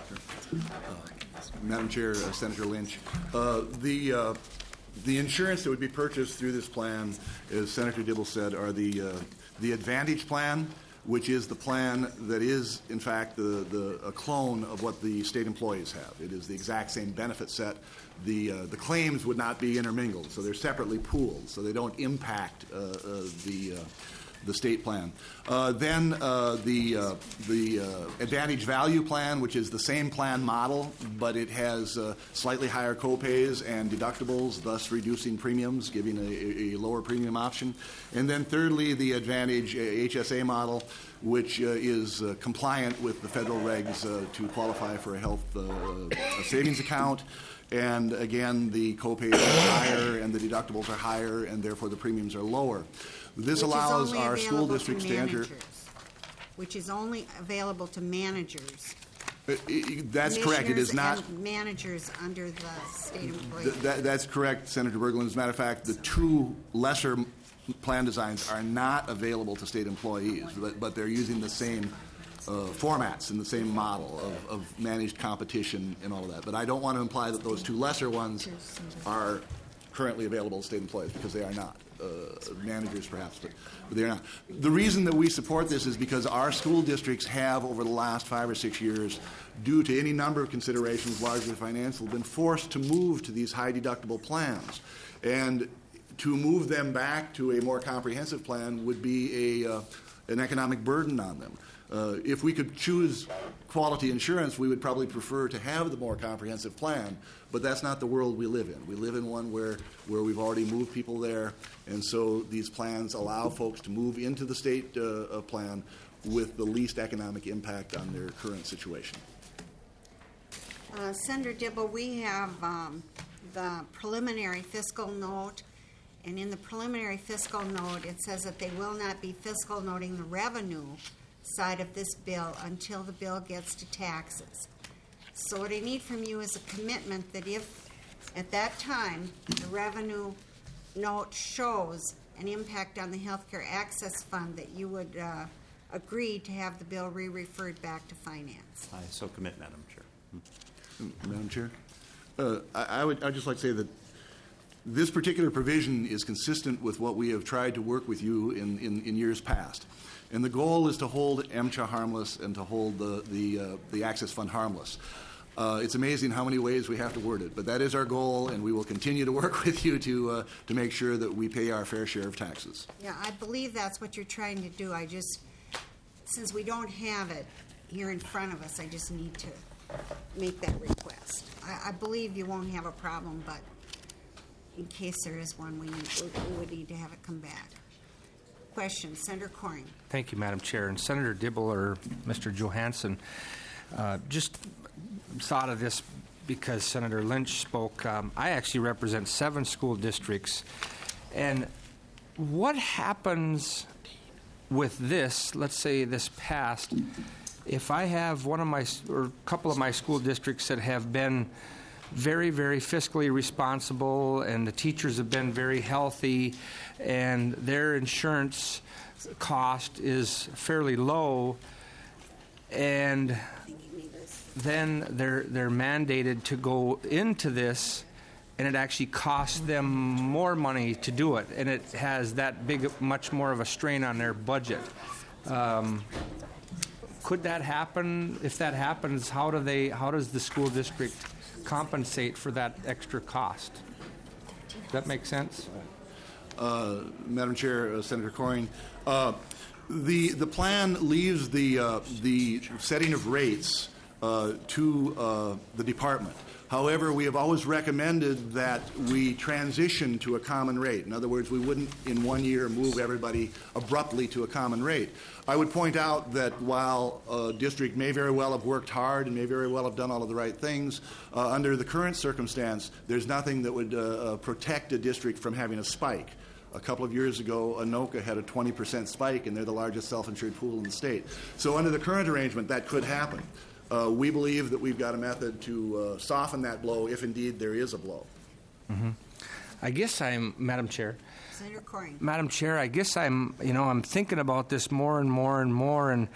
Madam Chair, Senator Lynch, the insurance that would be purchased through this plan, as Senator Dibble said, are the Advantage plan, which is the plan that is, in fact, a clone of what the state employees have. It is the exact same benefit set. The claims would not be intermingled, so they're separately pooled, so they don't impact the state plan. Then the Advantage Value Plan, which is the same plan model, but it has slightly higher copays and deductibles, thus reducing premiums, giving a lower premium option. And then thirdly, the Advantage HSA model, which is compliant with the federal regs to qualify for a health savings account. And again, the copays are higher and the deductibles are higher, and therefore the premiums are lower. This allows our school districts to enter. Which is only available to managers. That's correct. It is not. And managers under the state employees. That's correct, Senator Berglund. As a matter of fact, the 2 lesser plan designs are not available to state employees, but they're using the same formats and the same model of managed competition and all of that. But I don't want to imply that those 2 lesser ones are currently available to state employees, because they are not. Managers perhaps, but they're not. The reason that we support this is because our school districts have, over the last 5 or 6 years, due to any number of considerations, largely financial, been forced to move to these high deductible plans. And to move them back to a more comprehensive plan would be an economic burden on them. If we could choose quality insurance, we would probably prefer to have the more comprehensive plan, but that's not the world we live in. We live in one where we've already moved people there, and so these plans allow folks to move into the state plan with the least economic impact on their current situation. Senator Dibble, we have the preliminary fiscal note, and in the preliminary fiscal note, it says that they will not be fiscal noting the revenue side of this bill until the bill gets to taxes. So what I need from you is a commitment that if at that time the revenue note shows an impact on the Healthcare Access Fund, that you would agree to have the bill re-referred back to finance. I so commit, Madam Chair. Madam Chair, I'd just like to say that this particular provision is consistent with what we have tried to work with you in years past. And the goal is to hold MCHA harmless and to hold the Access Fund harmless. It's amazing how many ways we have to word it, but that is our goal, and we will continue to work with you to make sure that we pay our fair share of taxes. Yeah, I believe that's what you're trying to do. Since we don't have it here in front of us, I just need to make that request. I believe you won't have a problem, but in case there is one, we would need to have it come back. Question, Senator Coring. Thank you, Madam Chair. And Senator Dibble or Mr. Johansson, just thought of this because Senator Lynch spoke. I actually represent 7 school districts. And what happens with this, let's say this passed, if I have one of my, or a couple of my school districts that have been very, very fiscally responsible, and the teachers have been very healthy, and their insurance cost is fairly low, and then they're mandated to go into this and it actually costs them more money to do it, and it has that big, much more of a strain on their budget. Could that happen? If that happens, how does the school district compensate for that extra cost? Does that make sense? Madam Chair, Senator Coring, the plan leaves the setting of rates to the department. However, we have always recommended that we transition to a common rate. In other words, we wouldn't in 1 year move everybody abruptly to a common rate. I would point out that while a district may very well have worked hard and may very well have done all of the right things, under the current circumstance, there's nothing that would protect a district from having a spike. A couple of years ago, Anoka had a 20% spike, and they're the largest self-insured pool in the state. So under the current arrangement, that could happen. We believe that we've got a method to soften that blow if indeed there is a blow. Mm-hmm. I guess Madam Chair. Senator Coring. Madam Chair, I guess I'm thinking about this more and more and more, and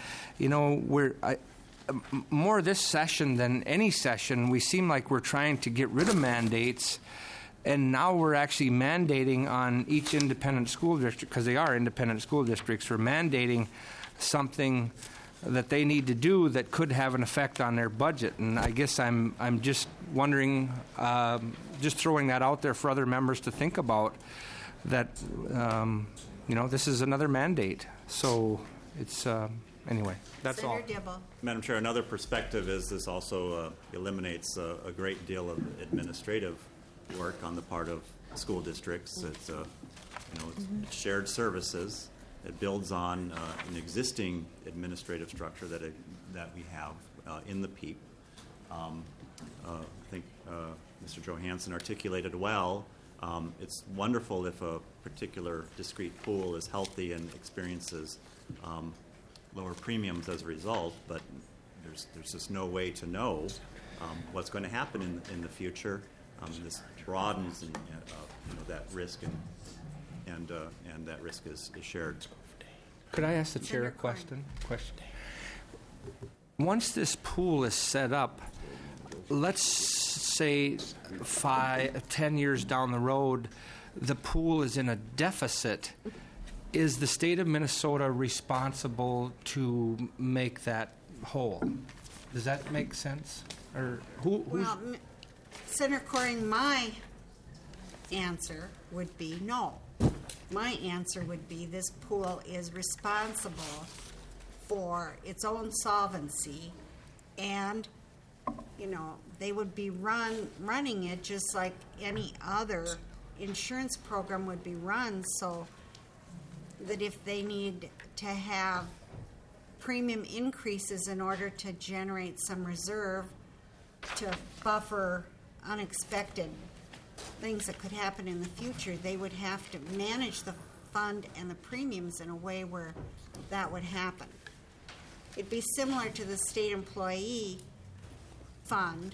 more this session than any session, we seem like we're trying to get rid of mandates, and now we're actually mandating on each independent school district, because they are independent school districts, we're mandating something that they need to do that could have an effect on their budget. And I guess I'm just wondering, just throwing that out there for other members to think about, that this is another mandate. So it's anyway. That's all. Senator Dibble. Madam Chair, another perspective is this also eliminates a great deal of administrative work on the part of school districts. It's it's shared services. It builds on an existing administrative structure that we have in the PEEP. I think Mr. Johansson articulated well. It's wonderful if a particular discrete pool is healthy and experiences lower premiums as a result, but there's just no way to know what's going to happen in the future. This broadens that risk, and that risk is shared. Could I ask the chair a question? Once this pool is set up, let's say 10 years down the road, the pool is in a deficit. Is the state of Minnesota responsible to make that whole? Does that make sense? Or Well, Senator Coring, my answer would be no. My answer would be this pool is responsible for its own solvency, and they would be running it just like any other insurance program would be run, so that if they need to have premium increases in order to generate some reserve to buffer unexpected things that could happen in the future, they would have to manage the fund and the premiums in a way where that would happen. It'd be similar to the state employee fund.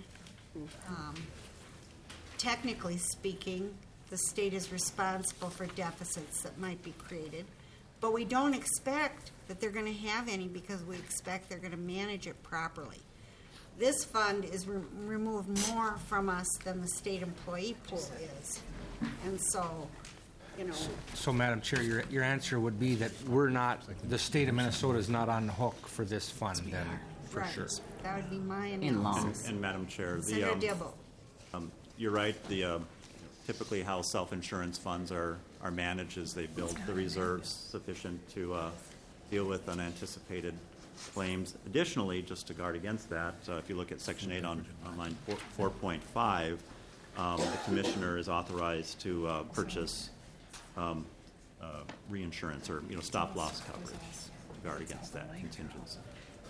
Technically speaking, the state is responsible for deficits that might be created, but we don't expect that they're going to have any because we expect they're going to manage it properly. This fund is removed more from us than the state employee pool is. And so, So, Madam Chair, your answer would be that the state of Minnesota is not on the hook for this fund, then, for right. sure. That would be my analysis. And Madam Chair, Senator Dibble. You're right. Typically how self-insurance funds are managed is they build the reserves sufficient to deal with unanticipated claims. Additionally, just to guard against that, if you look at Section 8 on line 4.5, the commissioner is authorized to purchase reinsurance or stop-loss coverage to guard against that contingency.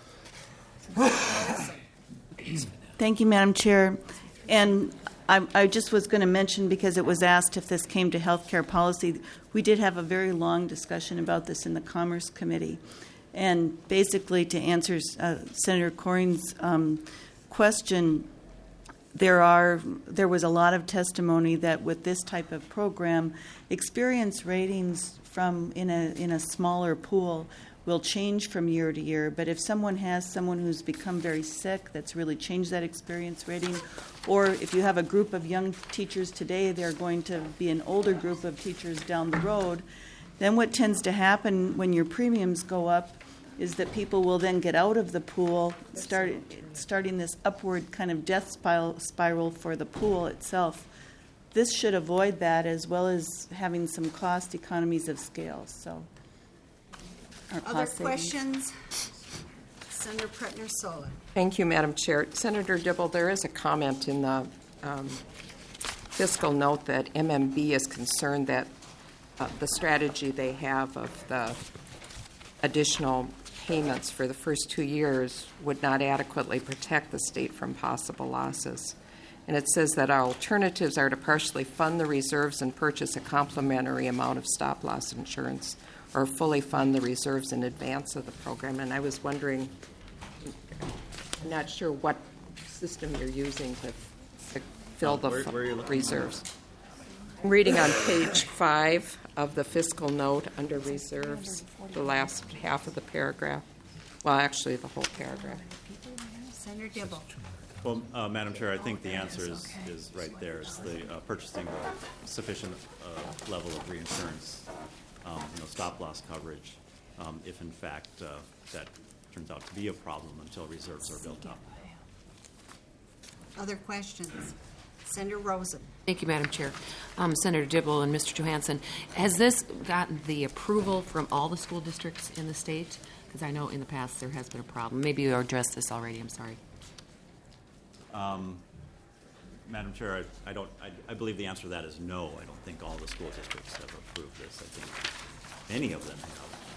Thank you, Madam Chair. And I just was going to mention, because it was asked if this came to healthcare policy, we did have a very long discussion about this in the Commerce Committee. And basically, to answer Senator Coring's question, there was a lot of testimony that with this type of program, experience ratings in a smaller pool will change from year to year. But if someone has someone who's become very sick, that's really changed that experience rating, or if you have a group of young teachers today, they're going to be an older group of teachers down the road, then what tends to happen when your premiums go up is that people will then get out of the pool, starting this upward kind of death spiral for the pool itself. This should avoid that, as well as having some cost economies of scale. So, our Other cost savings. questions? Senator Pretner-Solon. Thank you, Madam Chair. Senator Dibble, there is a comment in the fiscal note that MMB is concerned that the strategy they have of the additional payments for the first 2 years would not adequately protect the state from possible losses. And it says that our alternatives are to partially fund the reserves and purchase a complementary amount of stop-loss insurance, or fully fund the reserves in advance of the program. And I was wondering, I'm not sure what system you're using to fill the where are you looking? reserves. I'm reading on page 5 of the fiscal note under reserves, the last half of the paragraph. Well, actually, the whole paragraph. Senator Dibble. Well, Madam Chair, I think the answer is right there. It's the purchasing a sufficient level of reinsurance, stop-loss coverage, if in fact that turns out to be a problem until reserves are built up. Other questions? Senator Rosen. Thank you, Madam Chair. Senator Dibble and Mr. Johansson, has this gotten the approval from all the school districts in the state? Because I know in the past there has been a problem. Maybe you addressed this already. I'm sorry. Madam Chair, I believe the answer to that is no. I don't think all the school districts have approved this. I think many of them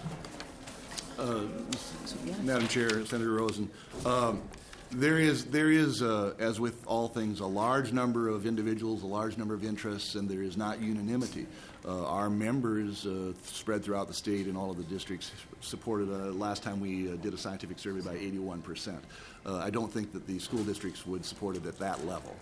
have. Madam Chair, Senator Rosen, there is, as with all things, a large number of individuals, a large number of interests, and there is not unanimity. Our members spread throughout the state and all of the districts supported, last time we did a scientific survey, by 81%. I don't think that the school districts would support it at that level.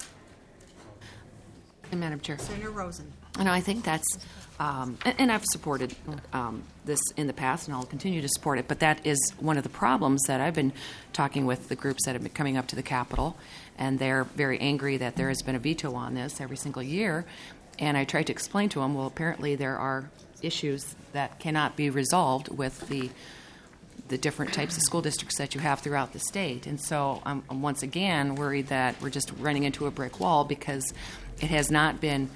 And Madam Chair. Senator Rosen. No, I think that's, and I've supported this in the past, and I'll continue to support it, but that is one of the problems that I've been talking with the groups that have been coming up to the Capitol, and they're very angry that there has been a veto on this every single year. And I tried to explain to them, well, apparently there are issues that cannot be resolved with the different types of school districts that you have throughout the state. And so I'm once again worried that we're just running into a brick wall because it has not been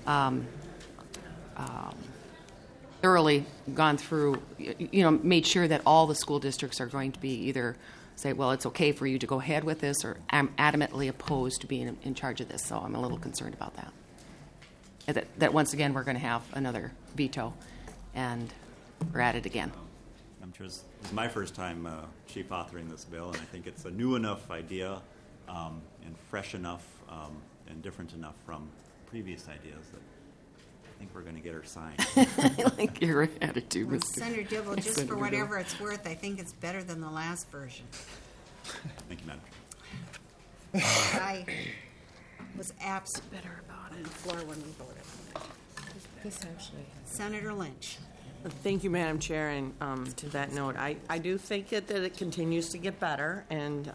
thoroughly gone through, made sure that all the school districts are going to be either say, well, it's okay for you to go ahead with this, or I'm adamantly opposed to being in charge of this. So I'm a little concerned about that. That once again we're going to have another veto, and we're at it again. I'm sure this is my first time chief authoring this bill, and I think it's a new enough idea and fresh enough and different enough from previous ideas that I think we're going to get her signed. I like your attitude, Well, Mr. Senator Dibble, just Senator for Dibble. whatever it's worth, I think it's better than the last version. Thank you, Madam Chair. I was absent on the floor when we voted on it. Senator Lynch. Thank you, Madam Chair. And to that note, I do think that it continues to get better. And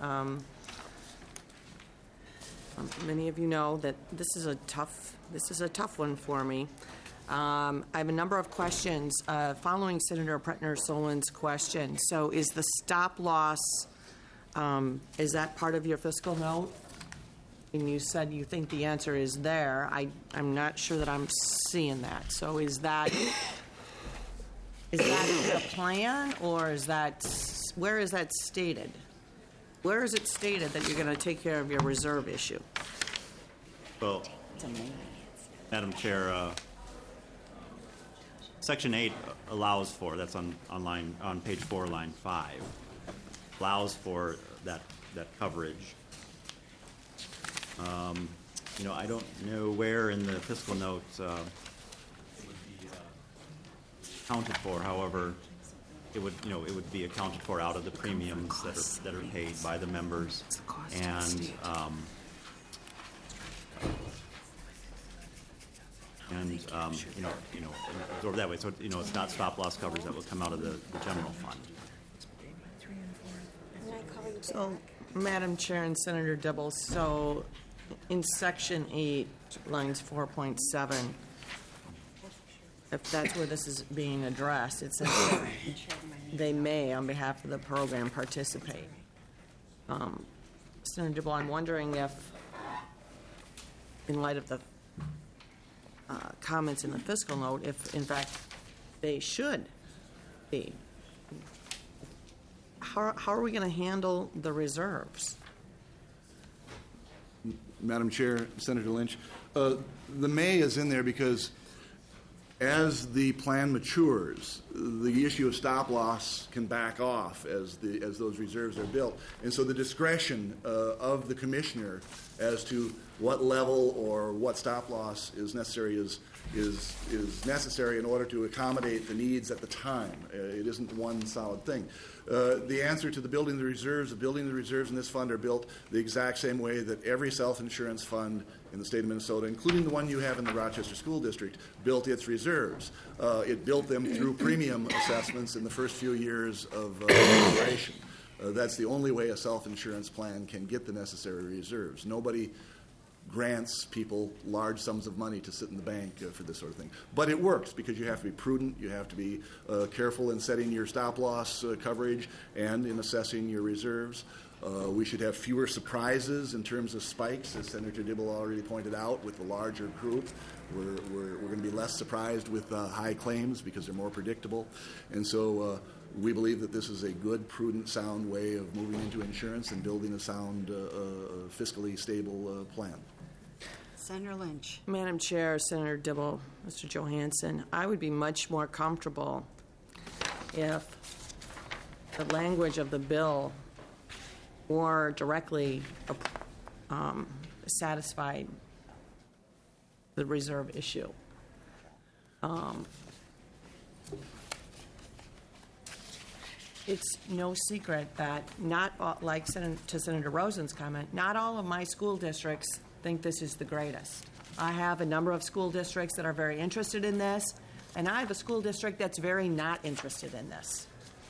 many of you know that this is a tough one for me. I have a number of questions following Senator Pretner-Solon's question. So is the stop loss, is that part of your fiscal note? And you said you think the answer is there. I'm not sure that I'm seeing that. So is that the plan, or where is that stated? Where is it stated that you're going to take care of your reserve issue? Well, Madam Chair, Section 8 allows for, that's on page 4, line 5, allows for that coverage. I don't know where in the fiscal note it would be accounted for. However, it would be accounted for out of the premiums that are paid by the members, and and absorb that way. So it's not stop-loss coverage that will come out of the general fund. So, Madam Chair and Senator Dibble, so in Section 8, lines 4.7, if that's where this is being addressed, it says that they may, on behalf of the program, participate. Senator Dibble, I'm wondering if, in light of the comments in the fiscal note, if in fact they should be. How are we going to handle the reserves? Madam Chair, Senator Lynch, the may is in there because as the plan matures, the issue of stop loss can back off as those reserves are built. And so the discretion of the commissioner as to what level or what stop loss is necessary is necessary in order to accommodate the needs at the time. It isn't one solid thing. The answer to the building the reserves in this fund are built the exact same way that every self-insurance fund in the state of Minnesota, including the one you have in the Rochester School District, built its reserves. It built them through premium assessments in the first few years of operation. That's the only way a self-insurance plan can get the necessary reserves. Nobody grants people large sums of money to sit in the bank for this sort of thing. But it works because you have to be prudent, you have to be careful in setting your stop-loss coverage and in assessing your reserves. We should have fewer surprises in terms of spikes, as Senator Dibble already pointed out, with the larger group. We're going to be less surprised with high claims because they're more predictable. And so we believe that this is a good, prudent, sound way of moving into insurance and building a sound, fiscally stable plan. Senator Lynch. Madam Chair, Senator Dibble, Mr. Johansson, I would be much more comfortable if the language of the bill more directly satisfied the reserve issue. It's no secret that not all, like to Senator Rosen's comment, not all of my school districts think this is the greatest. I have a number of school districts that are very interested in this, and I have a school district that's very not interested in this.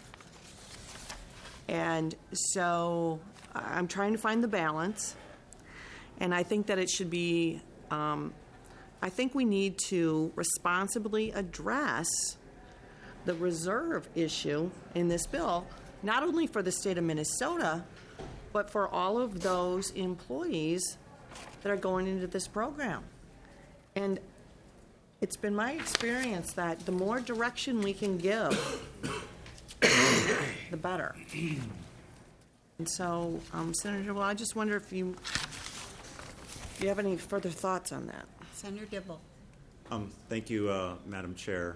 And so I'm trying to find the balance, and I think that it should be, I think we need to responsibly address the reserve issue in this bill, not only for the state of Minnesota, but for all of those employees that are going into this program. And it's been my experience that the more direction we can give, the better. And so, Senator, well, I just wonder if you have any further thoughts on that. Senator Dibble. Thank you, Madam Chair.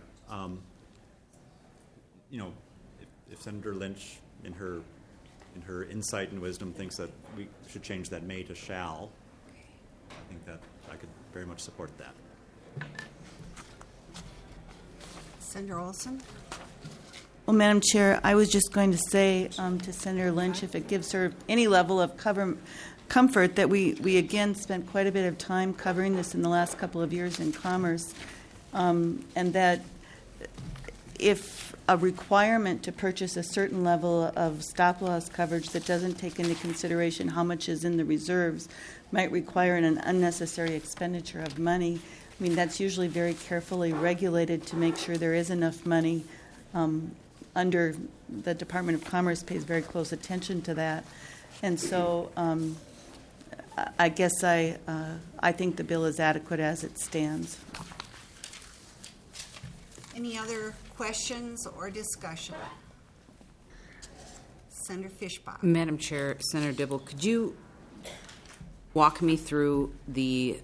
If Senator Lynch, in her insight and wisdom, thinks that we should change that may to shall, I think that I could very much support that. Senator Olson. Well, Madam Chair, I was just going to say to Senator Lynch, if it gives her any level of comfort, that we again spent quite a bit of time covering this in the last couple of years in Commerce, and that if a requirement to purchase a certain level of stop-loss coverage that doesn't take into consideration how much is in the reserves might require an unnecessary expenditure of money. I mean, that's usually very carefully regulated to make sure there is enough money. Under the Department of Commerce pays very close attention to that. And so I guess I think the bill is adequate as it stands. Any other questions or discussion? Senator Fishbach. Madam Chair, Senator Dibble, could you walk me through the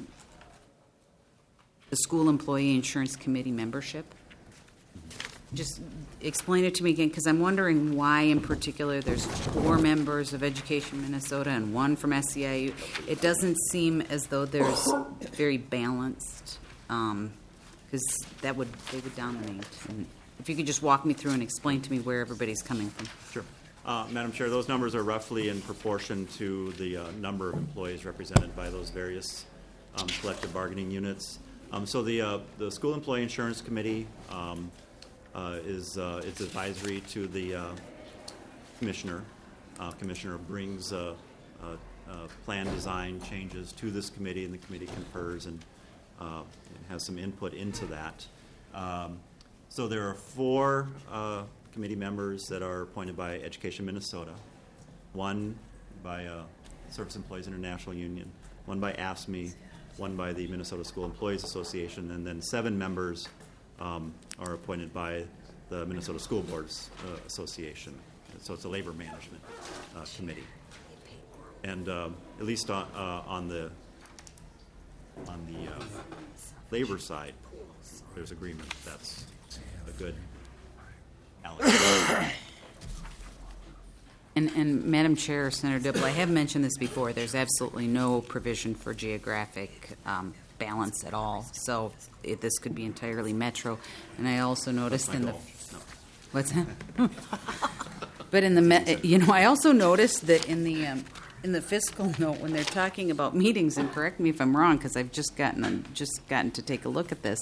School Employee Insurance Committee membership? Just explain it to me again, because I'm wondering why in particular there's 4 members of Education Minnesota and 1 from SEIU. It doesn't seem as though there's very balanced, because they would dominate. And if you could just walk me through and explain to me where everybody's coming from. Sure. Madam Chair, those numbers are roughly in proportion to the number of employees represented by those various collective bargaining units. So the School Employee Insurance Committee is it's advisory to the commissioner. Commissioner brings plan design changes to this committee, and the committee confers and has some input into that. So there are 4 committee members that are appointed by Education Minnesota, 1 by Service Employees International Union, 1 by AFSCME, 1 by the Minnesota School Employees Association, and then 7 members are appointed by the Minnesota School Boards Association. So it's a labor management committee. And at least on the labor side, there's agreement that's a good allocation. And Madam Chair, Senator Dibble, I have mentioned this before. There's absolutely no provision for geographic balance at all. So this could be entirely metro. And I also noticed in the what's that? But in the I also noticed that in the fiscal note when they're talking about meetings, and correct me if I'm wrong because I've just gotten to take a look at this.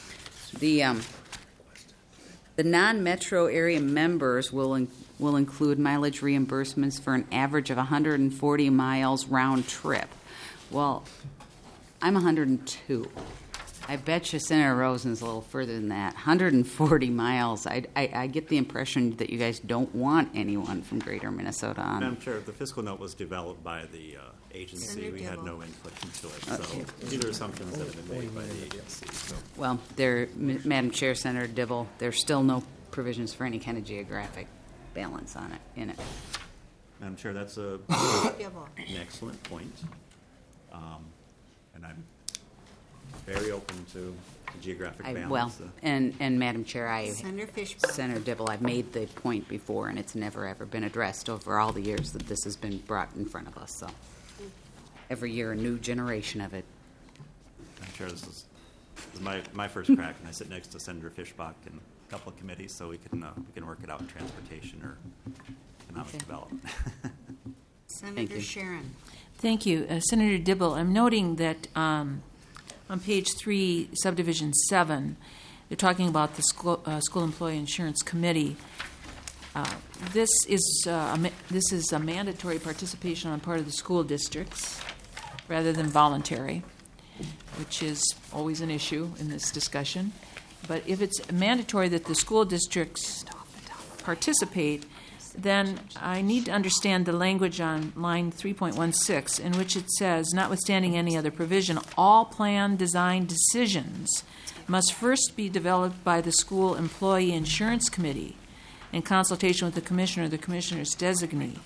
The non-metro area members will include mileage reimbursements for an average of 140 miles round trip. Well, I'm 102. I bet you Senator Rosen's a little further than that. 140 miles. I get the impression that you guys don't want anyone from Greater Minnesota on. Madam Chair, the fiscal note was developed by the agency. Senator We had Dibble. no input into it. So these are assumptions that have been made by the agency. So. Well, Madam Chair, Senator Dibble, there's still no provisions for any kind of geographic balance in it. Madam Chair, that's an excellent point. And I'm very open to geographic balance. Well, and Madam Chair, Senator Fishbach. Senator Dibble, I've made the point before, and it's never ever been addressed over all the years that this has been brought in front of us. So every year, a new generation of it. Madam Chair, this is my first crack, and I sit next to Senator Fishbach in a couple of committees, so we can work it out in transportation or economic development. Senator Sharon. Thank you. Senator Dibble, I'm noting that on page 3, subdivision 7, they're talking about the School Employee Insurance Committee. This is a mandatory participation on part of the school districts rather than voluntary, which is always an issue in this discussion. But if it's mandatory that the school districts participate, then I need to understand the language on line 3.16, in which it says, notwithstanding any other provision, all plan design decisions must first be developed by the School Employee Insurance Committee in consultation with the commissioner or the commissioner's designee.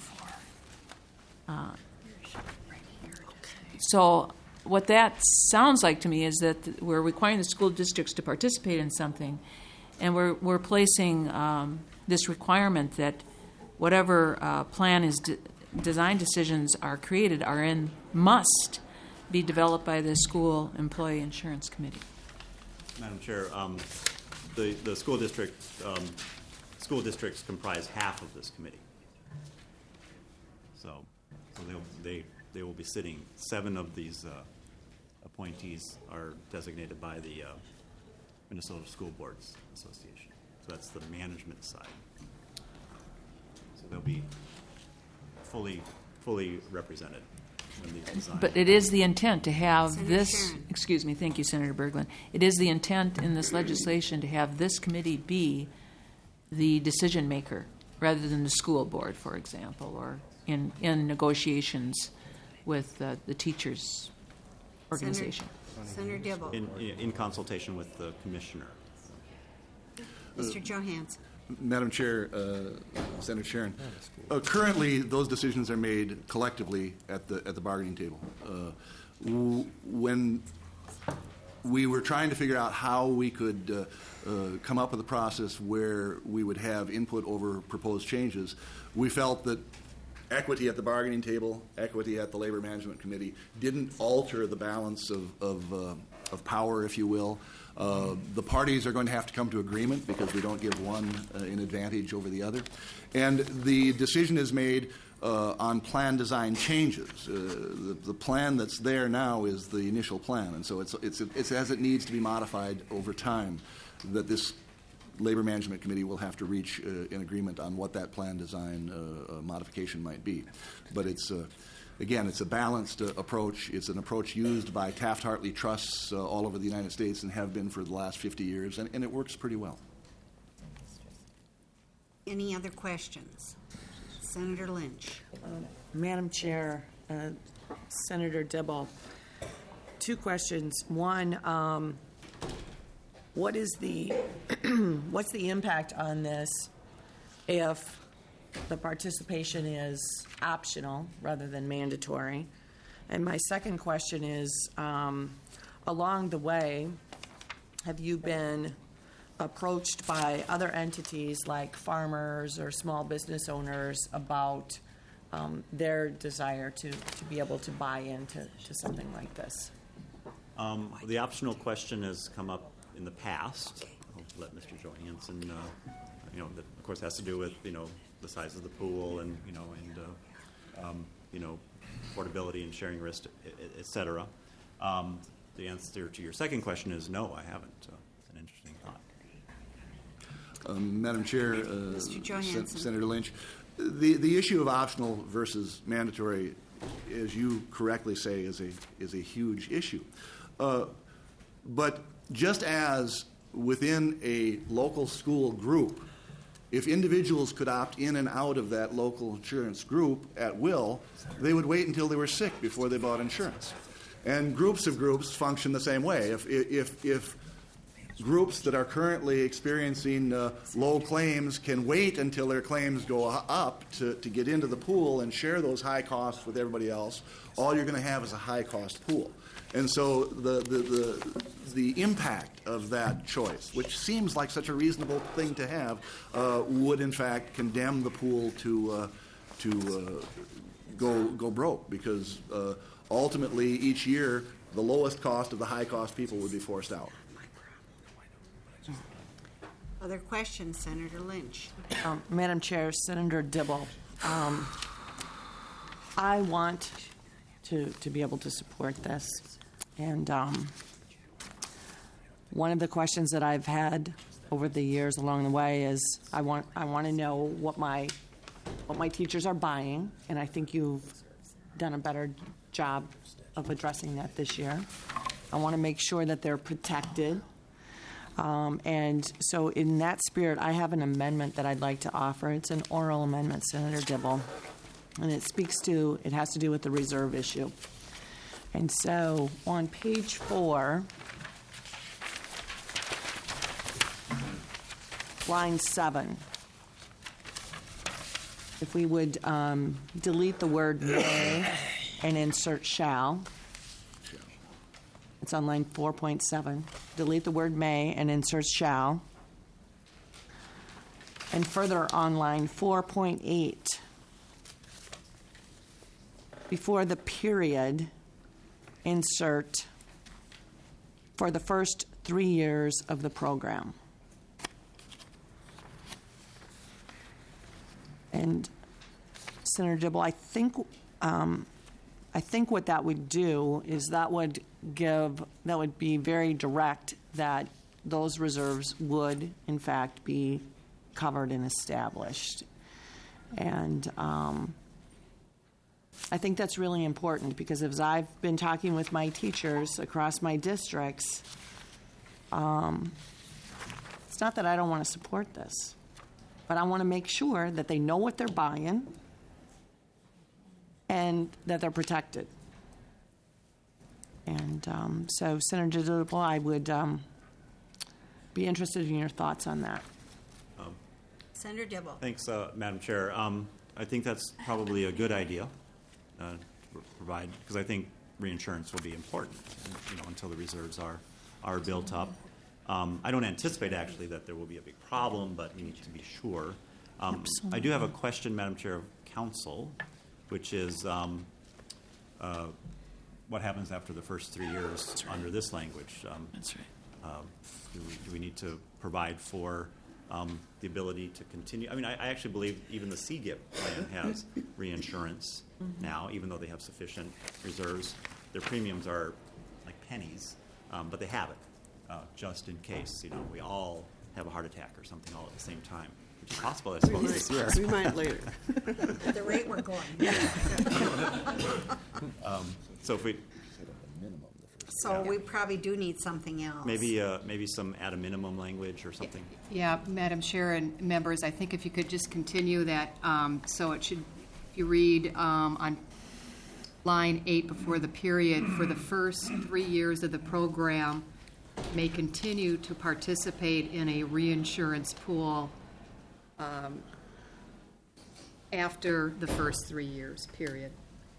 So what that sounds like to me is that we're requiring the school districts to participate in something, and we're placing this requirement that whatever plan is design decisions are created must be developed by the School Employee Insurance Committee. Madam Chair, the school districts comprise half of this committee. So they will be sitting. 7 of these appointees are designated by the Minnesota School Boards Association. So that's the management side. So they'll be fully represented when these designs. But it is the intent to have Senator this, Sharon. excuse me, thank you, Senator Berglund. It is the intent in this legislation to have this committee be the decision maker rather than the school board, for example, or in negotiations with the teachers' organization. Senator Dibble. In consultation with the commissioner. Mr. Johansson. Madam Chair, Senator Sharon, currently those decisions are made collectively at the bargaining table. When we were trying to figure out how we could come up with a process where we would have input over proposed changes, we felt that equity at the bargaining table, equity at the Labor Management Committee didn't alter the balance of power, if you will. The parties are going to have to come to agreement because we don't give one an advantage over the other. And the decision is made on plan design changes. The plan that's there now is the initial plan, and so it's as it needs to be modified over time that this Labor Management Committee will have to reach an agreement on what that plan design modification might be. But again, it's a balanced approach. It's an approach used by Taft-Hartley trusts all over the United States and have been for the last 50 years, and it works pretty well. Any other questions? Senator Lynch. Madam Chair, Senator Dibble, two questions. One, what is the what's the impact on this if the participation is optional rather than mandatory? And my second question is, along the way, have you been approached by other entities like farmers or small business owners about their desire to be able to buy into something like this? The optional question has come up in the past. I'll let Mr. Johansson, that of course has to do with, the size of the pool and, affordability and sharing risk, et cetera. The answer to your second question is no, I haven't. It's an interesting thought. Madam Chair, Mr. Johansson. Senator Lynch, the issue of optional versus mandatory, as you correctly say, is a huge issue. But just as within a local school group, if individuals could opt in and out of that local insurance group at will, they would wait until they were sick before they bought insurance. And groups of groups function the same way. If groups that are currently experiencing low claims can wait until their claims go up to get into the pool and share those high costs with everybody else, all you're going to have is a high-cost pool. And so the impact of that choice, which seems like such a reasonable thing to have, would in fact condemn the pool to go broke, because ultimately each year the lowest cost of the high-cost people would be forced out. Other questions, Senator Lynch? Madam Chair, Senator Dibble, I want to be able to support this. And one of the questions that I've had over the years along the way is I want to know what my teachers are buying, and I think you've done a better job of addressing that this year. I want to make sure that they're protected. And so in that spirit, I have an amendment that I'd like to offer. It's an oral amendment, Senator Dibble, and it has to do with the reserve issue. And so on page 4, line 7, if we would delete the word may and insert shall. It's on line 4.7. Delete the word may and insert shall. And further on line 4.8, before the period, insert for the first 3 years of the program. And Senator Dibble, I think what that would do is that would be very direct that those reserves would, in fact, be covered and established. And I think that's really important, because as I've been talking with my teachers across my districts, it's not that I don't want to support this, but I want to make sure that they know what they're buying and that they're protected. And so, Senator Dibble, I would be interested in your thoughts on that. Senator Dibble. Thanks, Madam Chair. I think that's probably a good idea to provide, because I think reinsurance will be important, until the reserves are built up. I don't anticipate actually that there will be a big problem, but we need to be sure. I do have a question, Madam Chair of Council, which is what happens after the first 3 years under this language? That's right. Do we need to provide for the ability to continue. I mean, I actually believe even the CGIP plan has reinsurance now, even though they have sufficient reserves. Their premiums are like pennies, but they have it just in case, we all have a heart attack or something all at the same time, which is possible, I suppose, this year. We might later. At the rate we're going. So if we... So we probably do need something else. Maybe some at a minimum language or something. Yeah, Madam Chair and members, I think if you could just continue that, so it should, if you read on line 8 before the period, for the first 3 years of the program, may continue to participate in a reinsurance pool after the first 3 years, period.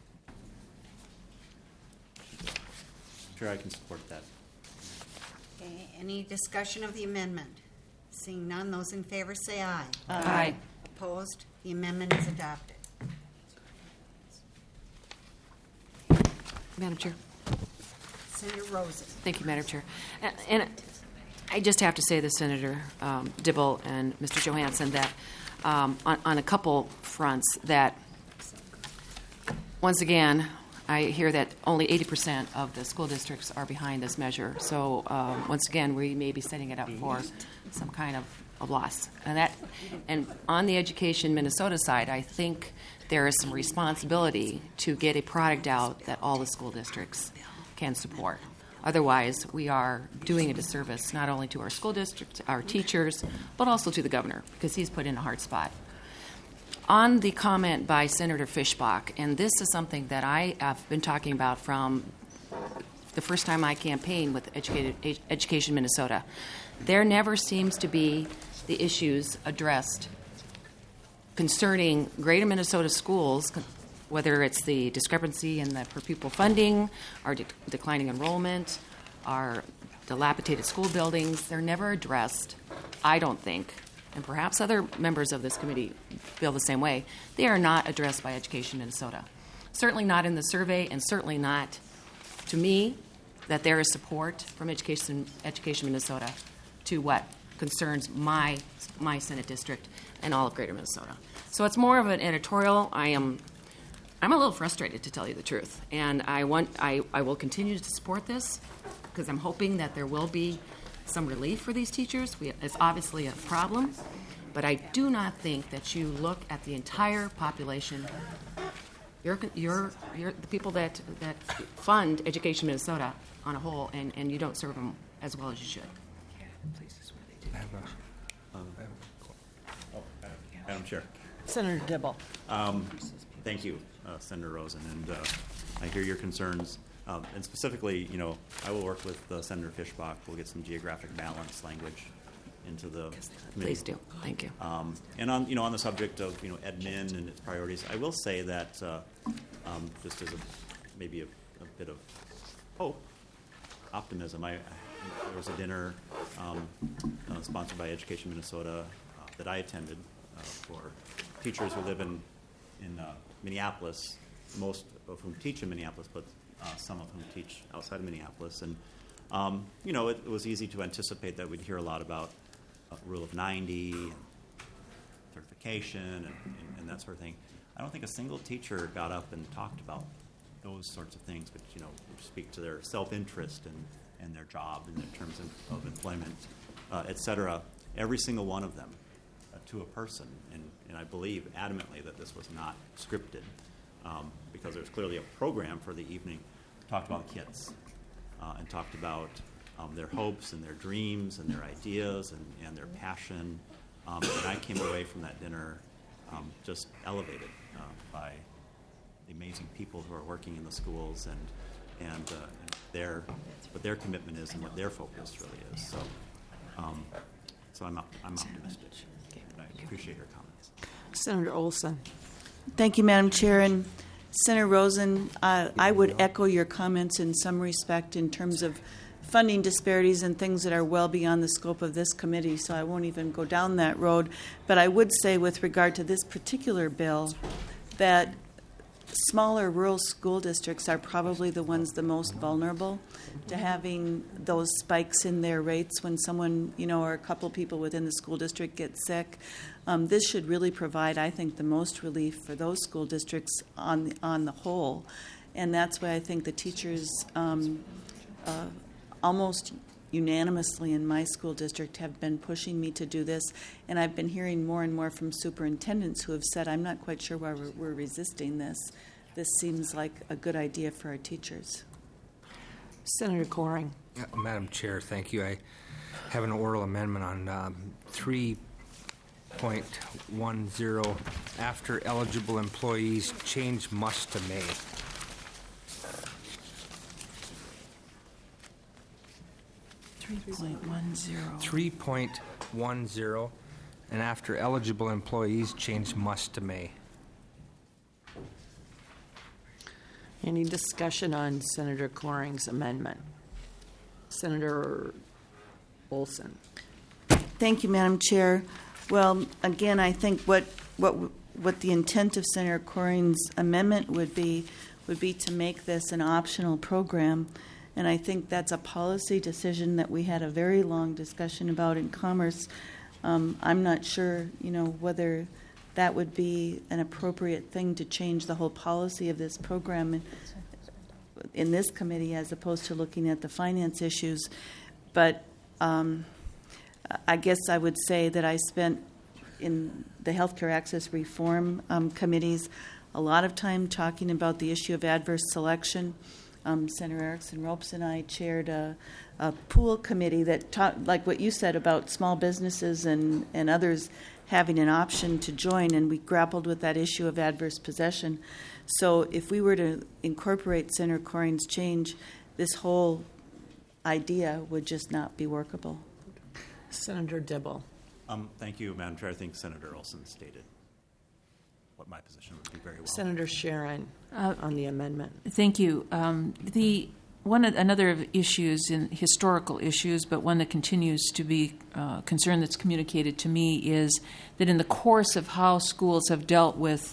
Sure, I can support that. Okay, any discussion of the amendment? Seeing none, those in favor say aye. Aye. Opposed? The amendment is adopted. Madam Chair. Senator Rosen. Thank you, Madam Chair. And I just have to say to Senator Dibble and Mr. Johansson that on a couple fronts that, once again, I hear that only 80% of the school districts are behind this measure. So once again, we may be setting it up for some kind of loss. And on the Education Minnesota side, I think there is some responsibility to get a product out that all the school districts can support. Otherwise, we are doing a disservice not only to our school districts, our teachers, but also to the governor, because he's put in a hard spot. On the comment by Senator Fischbach, and this is something that I have been talking about from the first time I campaigned with Education Minnesota, there never seems to be the issues addressed concerning Greater Minnesota schools, whether it's the discrepancy in the per pupil funding, our declining enrollment, our dilapidated school buildings. They're never addressed, I don't think, and perhaps other members of this committee feel the same way. They are not addressed by Education Minnesota. Certainly not in the survey, and certainly not to me that there is support from Education Minnesota to what concerns my Senate district and all of Greater Minnesota. So it's more of an editorial. I'm a little frustrated, to tell you the truth, and I will continue to support this because I'm hoping that there will be some relief for these teachers. It's obviously a problem, but I do not think that you look at the entire population. You're the people that fund Education Minnesota on a whole, and you don't serve them as well as you should. Madam Chair. Senator Dibble. Thank you, Senator Rosen, and I hear your concerns. And specifically, I will work with Senator Fischbach. We'll get some geographic balance language into the committee. Please do. Thank you. And on the subject of admin and its priorities, I will say that just as maybe a bit of hope, optimism. There was a dinner sponsored by Education Minnesota that I attended for teachers who live in Minneapolis, most of whom teach in Minneapolis, but some of whom teach outside of Minneapolis. And, it was easy to anticipate that we'd hear a lot about Rule of 90, and certification, and that sort of thing. I don't think a single teacher got up and talked about those sorts of things, but, speak to their self-interest and their job in terms of employment, et cetera. Every single one of them to a person, and I believe adamantly that this was not scripted, because there's clearly a program for the evening. Talked about kids and talked about their hopes and their dreams and their ideas and their passion. And I came away from that dinner just elevated by the amazing people who are working in the schools and what their commitment is and what their focus really is. So I'm optimistic. I appreciate your comments. Senator Olson. Thank you, Madam Chair. And Senator Rosen, I would echo your comments in some respect in terms of funding disparities and things that are well beyond the scope of this committee, so I won't even go down that road. But I would say with regard to this particular bill that smaller rural school districts are probably the ones the most vulnerable to having those spikes in their rates when someone, or a couple people within the school district get sick. This should really provide, I think, the most relief for those school districts on the whole. And that's why I think the teachers almost unanimously in my school district have been pushing me to do this. And I've been hearing more and more from superintendents who have said, I'm not quite sure why we're resisting this. This seems like a good idea for our teachers. Senator Coring. Madam Chair, thank you. I have an oral amendment on 3.10 after eligible employees change must to may. 3.10 and after eligible employees change must to may. Any discussion on Senator Coring's amendment? Senator Olson. Thank you, Madam Chair. Well, again, I think what the intent of Senator Coring's amendment would be to make this an optional program. And I think that's a policy decision that we had a very long discussion about in Commerce. I'm not sure, whether that would be an appropriate thing to change the whole policy of this program in this committee as opposed to looking at the finance issues. But I guess I would say that I spent in the Healthcare Access Reform committees a lot of time talking about the issue of adverse selection. Senator Erickson Ropes and I chaired a pool committee that talked, like what you said about small businesses and others having an option to join, and we grappled with that issue of adverse possession. So if we were to incorporate Senator Coring's change, this whole idea would just not be workable. Senator Dibble. Thank you, Madam Chair. I think Senator Olson stated what my position would be very well. Senator Sharon on the amendment. Thank you. Another of issues in historical issues, but one that continues to be concern that's communicated to me is that in the course of how schools have dealt with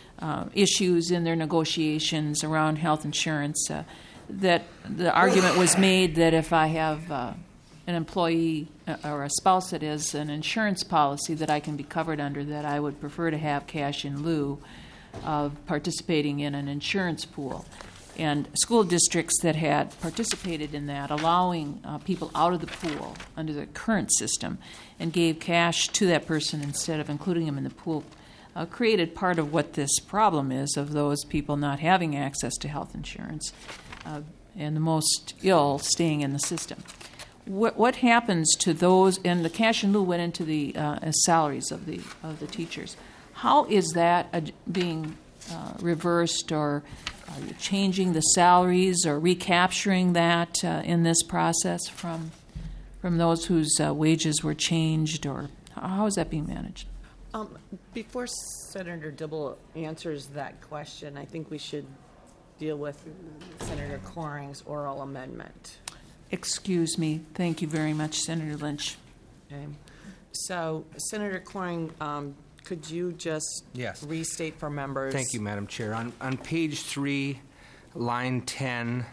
issues in their negotiations around health insurance, that the argument was made that if I have an employee or a spouse that is an insurance policy that I can be covered under, that I would prefer to have cash in lieu of participating in an insurance pool. And school districts that had participated in that, allowing people out of the pool under the current system and gave cash to that person instead of including them in the pool, created part of what this problem is of those people not having access to health insurance and the most ill staying in the system. What happens to those? And the cash in lieu went into the salaries of the teachers. How is that being reversed, or are you changing the salaries or recapturing that in this process from those whose wages were changed, or how is that being managed? Before Senator Dibble answers that question, I think we should deal with Senator Coring's oral amendment. Excuse me. Thank you very much, Senator Lynch. Okay. So, Senator Coring, could you just restate for members? Thank you, Madam Chair. On page 3, line 10,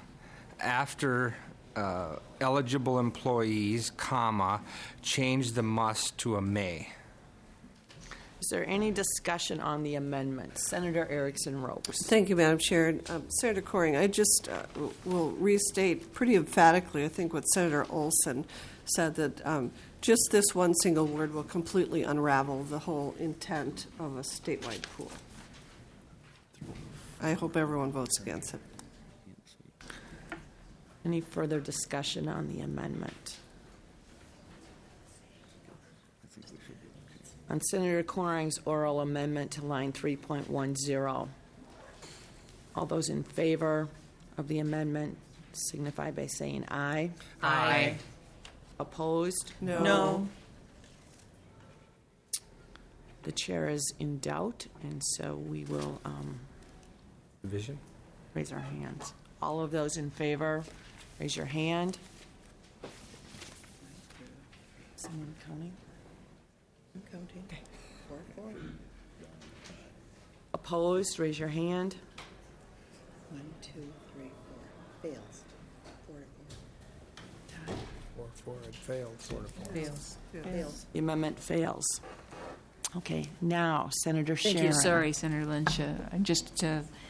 after eligible employees, comma, change the must to a may. Is there any discussion on the amendment? Senator Erickson Ropes. Thank you, Madam Chair. Senator Coring, I just will restate pretty emphatically, I think, what Senator Olson said, that just this one single word will completely unravel the whole intent of a statewide pool. I hope everyone votes against it. Any further discussion on the amendment? On Senator Coring's oral amendment to line 3.10. All those in favor of the amendment signify by saying aye. Aye. Opposed? No. The chair is in doubt, and so we will Division? raise our hands. All of those in favor, raise your hand. Someone counting? I'm counting. Opposed, raise your hand. 1, 2, 3, 4. Fails. 4 to 4. 4, it failed. 4 to 4. Fails. Fails. The amendment fails. Okay, now, Senator Thank Sharon. you. Sorry, Senator Lynch. I'm just,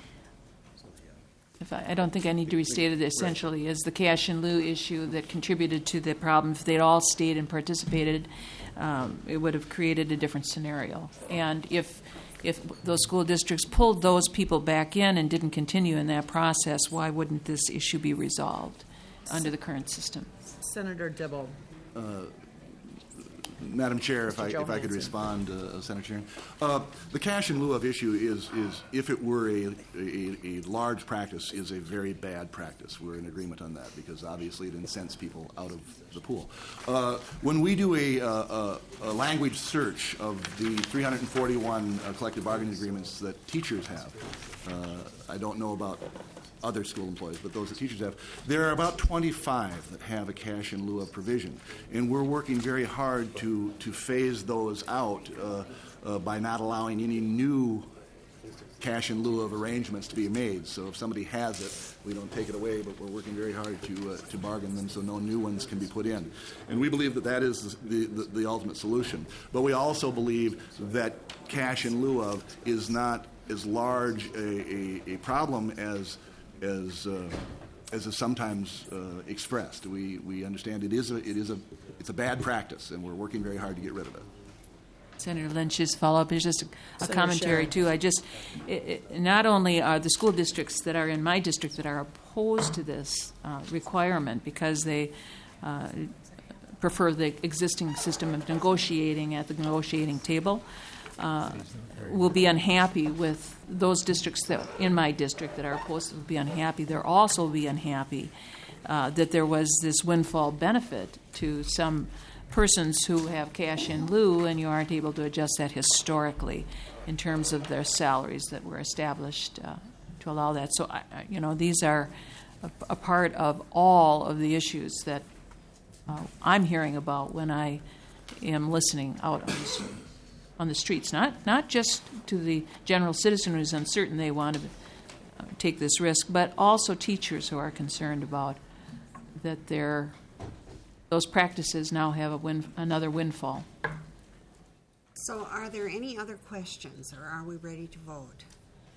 I don't think I need to restate it. Essentially, is the cash in lieu issue that contributed to the problem. If they'd all stayed and participated, it would have created a different scenario. And if those school districts pulled those people back in and didn't continue in that process, why wouldn't this issue be resolved under the current system? Senator Dibble. Madam Chair, if I could respond, Senator Sharon. The cash in lieu of issue is if it were a large practice, is a very bad practice. We're in agreement on that because obviously it incents people out of the pool. When we do a language search of the 341 collective bargaining agreements that teachers have, I don't know about other school employees, but those that teachers have, there are about 25 that have a cash in lieu of provision. And we're working very hard to phase those out by not allowing any new cash in lieu of arrangements to be made. So if somebody has it, we don't take it away, but we're working very hard to bargain them so no new ones can be put in. And we believe that that is the ultimate solution. But we also believe that cash in lieu of is not as large a problem as is sometimes expressed. We understand it's a bad practice, and we're working very hard to get rid of it. Senator Lynch's follow-up is just a commentary, too. Not only are the school districts that are in my district that are opposed to this requirement because they prefer the existing system of negotiating at the negotiating table, will be unhappy with those districts that in my district that are opposed to will be unhappy. They'll also be unhappy that there was this windfall benefit to some persons who have cash in lieu, and you aren't able to adjust that historically in terms of their salaries that were established to allow that. So, these are a part of all of the issues that I'm hearing about when I am listening out on the streets, not just to the general citizen who's uncertain they want to take this risk, but also teachers who are concerned about that those practices now have another windfall. So are there any other questions, or are we ready to vote?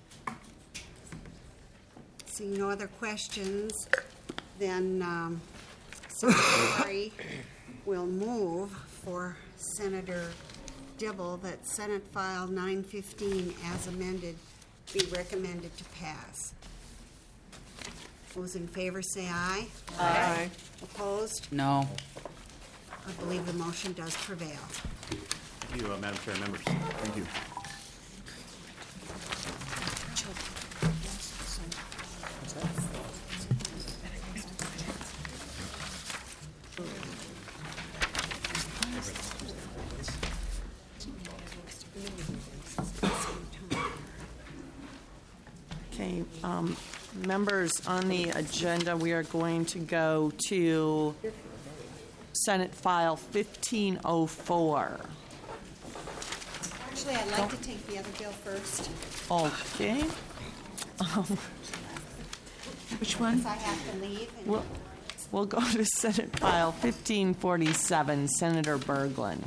Seeing no other questions, then Secretary will move for Senator Dibble that Senate File 915 as amended be recommended to pass. Those in favor say aye. Aye. Opposed? No. I believe the motion does prevail. Thank you, Madam Chair, members. Thank you. Okay, members, on the agenda, we are going to go to Senate File 1504. Actually, I'd like to take the other bill first. Okay. Which one? Because I have to leave. And We'll go to Senate File 1547, Senator Berglund.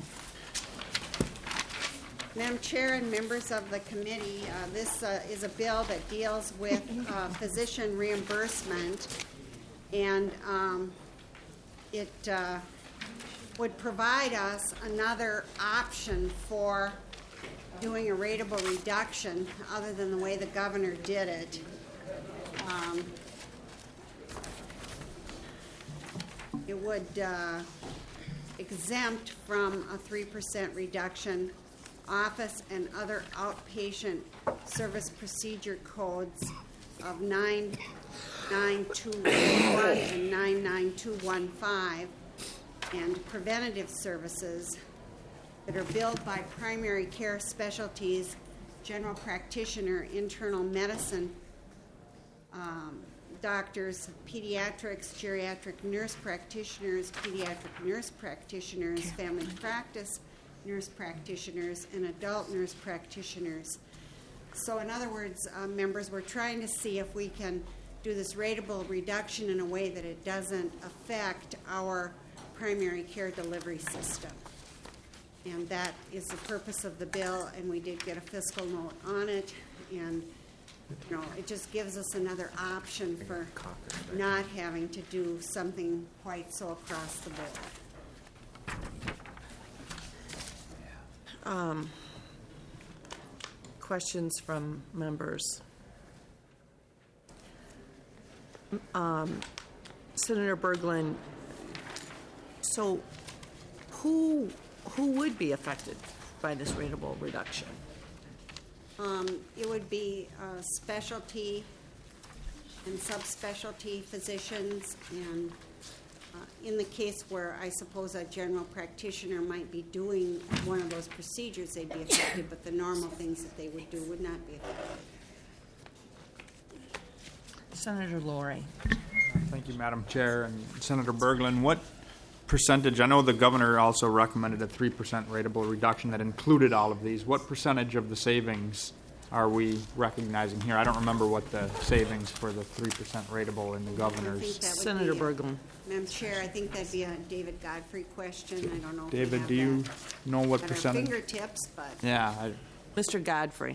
Madam Chair and members of the committee, this is a bill that deals with physician reimbursement, and it would provide us another option for doing a rateable reduction other than the way the governor did it. It would exempt from a 3% reduction office and other outpatient service procedure codes of 99211 and 99215 and preventative services that are billed by primary care specialties, general practitioner, internal medicine, doctors, pediatrics, geriatric nurse practitioners, family practice nurse practitioners, and adult nurse practitioners. So in other words, members, we're trying to see if we can do this rateable reduction in a way that it doesn't affect our primary care delivery system. And that is the purpose of the bill, and we did get a fiscal note on it, and it just gives us another option for not having to do something quite so across the board. Questions from members? Senator Berglund, so who would be affected by this rateable reduction? It would be specialty and subspecialty physicians, and in the case where I suppose a general practitioner might be doing one of those procedures, they'd be affected, but the normal things that they would do would not be affected. Senator Laurie. Thank you, Madam Chair. And Senator Berglund, what percentage, I know the governor also recommended a 3% rateable reduction that included all of these. What percentage of the savings are we recognizing here? I don't remember what the savings for the 3% rateable in the governor's. Senator Berglund. Madam Chair, I think that'd be a David Godfrey question. I don't know. David, do you know what at percentage? our fingertips, but. Yeah. Mr. Godfrey.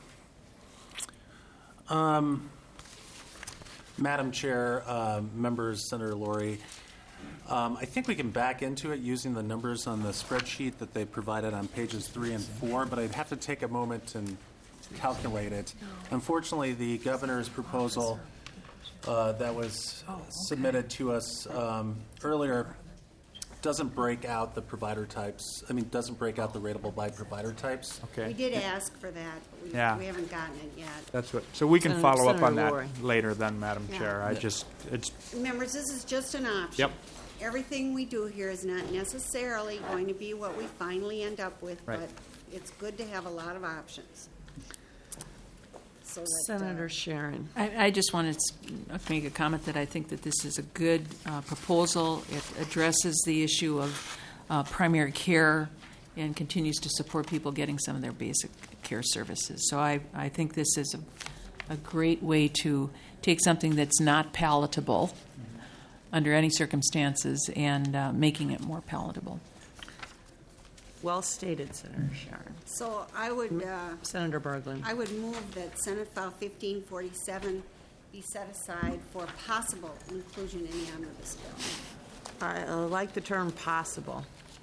Madam Chair, members, Senator Laurie, I think we can back into it using the numbers on the spreadsheet that they provided on pages 3 and 4, but I'd have to take a moment and calculate it. Unfortunately, the governor's proposal that was submitted to us earlier doesn't break out the provider types. Doesn't break out the rateable by provider types. Okay. We did ask for that, but we haven't gotten it yet. That's what. So we can follow up on that Laurie. later, then, Madam Chair. It's. Members, this is just an option. Yep. Everything we do here is not necessarily going to be what we finally end up with, Right. but it's good to have a lot of options. So that, Senator Sharon. I just wanted to make a comment that I think that this is a good proposal. It addresses the issue of primary care and continues to support people getting some of their basic care services. So I think this is a great way to take something that's not palatable under any circumstances and making it more palatable. Well stated, Senator Sharon. So I would. Senator Berglund. I would move that Senate File 1547 be set aside for possible inclusion in the omnibus bill. I like the term possible.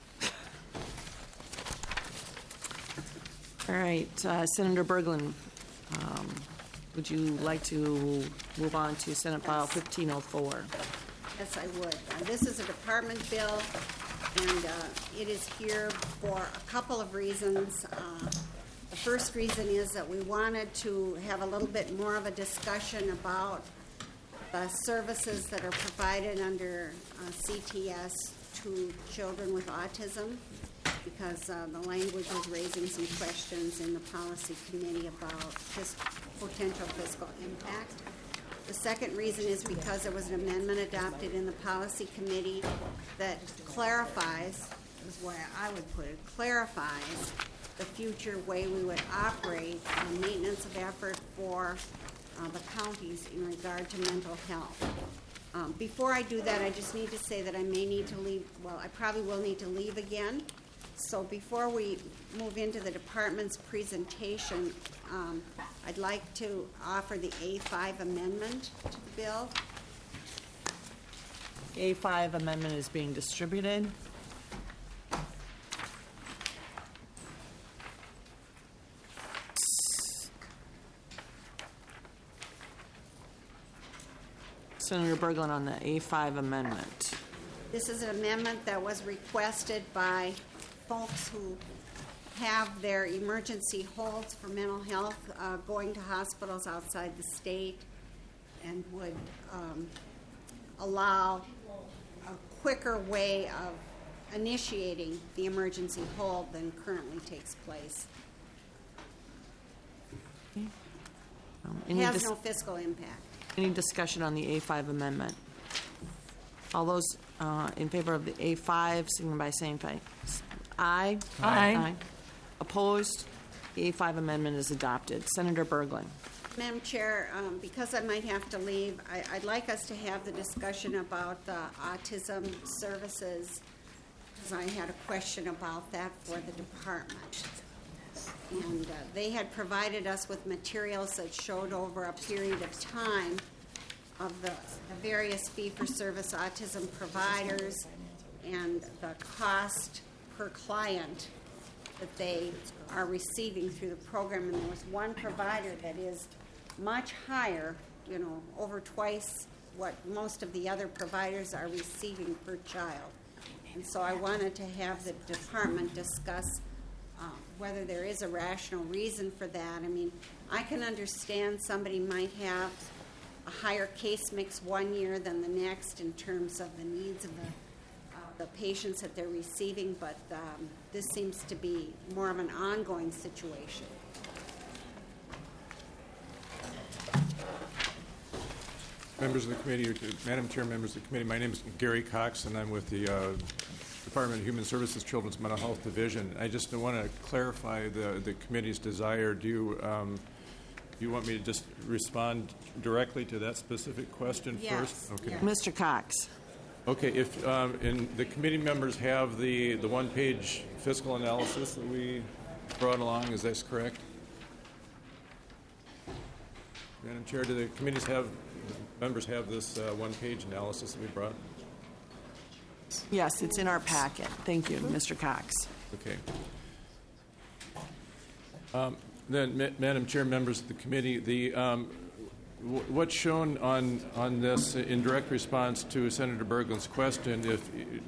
All right, Senator Berglund, would you like to move on to Senate File 1504? Yes, I would. This is a department bill, and it is here for a couple of reasons. The first reason is that we wanted to have a little bit more of a discussion about the services that are provided under CTS to children with autism, because the language was raising some questions in the policy committee about potential fiscal impact. The second reason is because there was an amendment adopted in the policy committee that clarifies, is the way I would put it, clarifies the future way we would operate on maintenance of effort for the counties in regard to mental health. Before I do that, I just need to say that I may need to leave, well, I probably will need to leave again. So before we move into the department's presentation, I'd like to offer the A5 amendment to the bill. A5 amendment is being distributed. Senator Berglund on the A5 amendment. This is an amendment that was requested by folks who have their emergency holds for mental health going to hospitals outside the state, and would allow a quicker way of initiating the emergency hold than currently takes place. It has no fiscal impact. Any discussion on the A5 amendment? All those in favor of the A5, signify by saying aye. Aye. Opposed? The A5 amendment is adopted. Senator Berglund. Madam Chair, because I might have to leave, I'd like us to have the discussion about the autism services, because I had a question about that for the department. And they had provided us with materials that showed over a period of time of the various fee-for-service autism providers and the cost per client that they are receiving through the program. And there was one provider that is much higher, over twice what most of the other providers are receiving per child. And so I wanted to have the department discuss whether there is a rational reason for that. I mean, I can understand somebody might have a higher case mix one year than the next in terms of the needs of the patients that they're receiving, but this seems to be more of an ongoing situation. Members of the committee, Madam Chair, members of the committee, my name is Gary Cox, and I'm with the Department of Human Services Children's Mental Health Division. I just want to clarify the committee's desire. Do you want me to just respond directly to that specific question first? Okay. Yes. Mr. Cox. Okay, if the committee members have the one-page fiscal analysis that we brought along, is that correct? Madam Chair, do the members have this one-page analysis that we brought? Yes, it's in our packet. Thank you, Mr. Cox. Okay. Then, Madam Chair, members of the committee, what's shown on this in direct response to Senator Berglund's question, if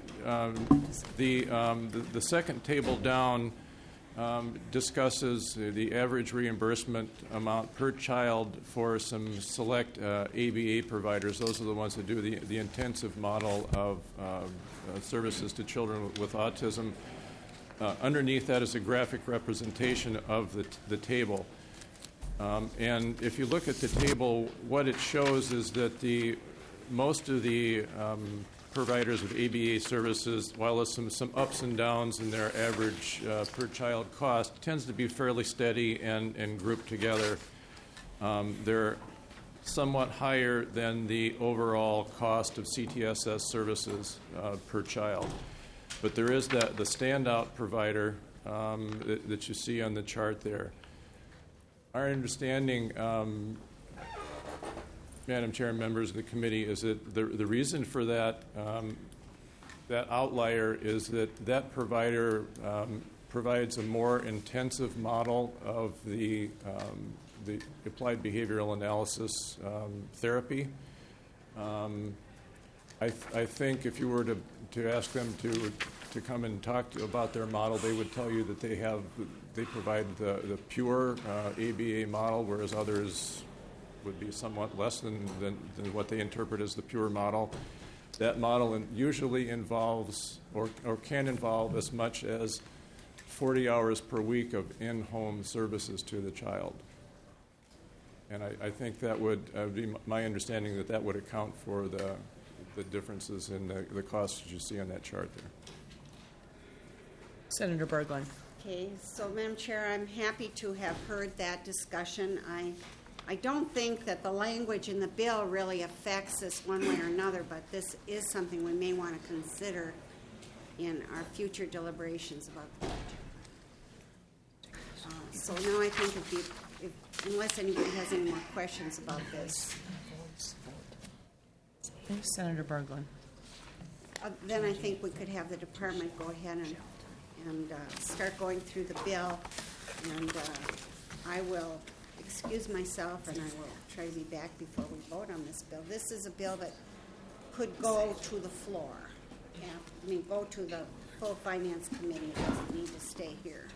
the second table down discusses the average reimbursement amount per child for some select ABA providers. Those are the ones that do the intensive model of services to children with autism. Underneath that is a graphic representation of the table. And if you look at the table, what it shows is that most of the providers of ABA services, while there's some ups and downs in their average per child cost, tends to be fairly steady and grouped together. They're somewhat higher than the overall cost of CTSS services per child. But there is the standout provider that you see on the chart there. Our understanding, Madam Chair and members of the committee, is that the reason for that outlier is that provider provides a more intensive model of the applied behavioral analysis therapy. I think if you were to ask them to come and talk about their model, they would tell you that they provide the pure ABA model, whereas others would be somewhat less than what they interpret as the pure model. That model usually involves or can involve as much as 40 hours per week of in-home services to the child. And I think that would be my understanding that would account for the differences in the costs that you see on that chart there. Senator Berglund. Okay, so Madam Chair, I'm happy to have heard that discussion. I don't think that the language in the bill really affects this one way or another, but this is something we may want to consider in our future deliberations about the budget. So now I think unless anybody has any more questions about this. Senator Berglund. Then I think we could have the department go ahead and start going through the bill, and I will excuse myself and I will try to be back before we vote on this bill. This is a bill that could go to the floor. Go to the full Finance Committee. It doesn't need to stay here.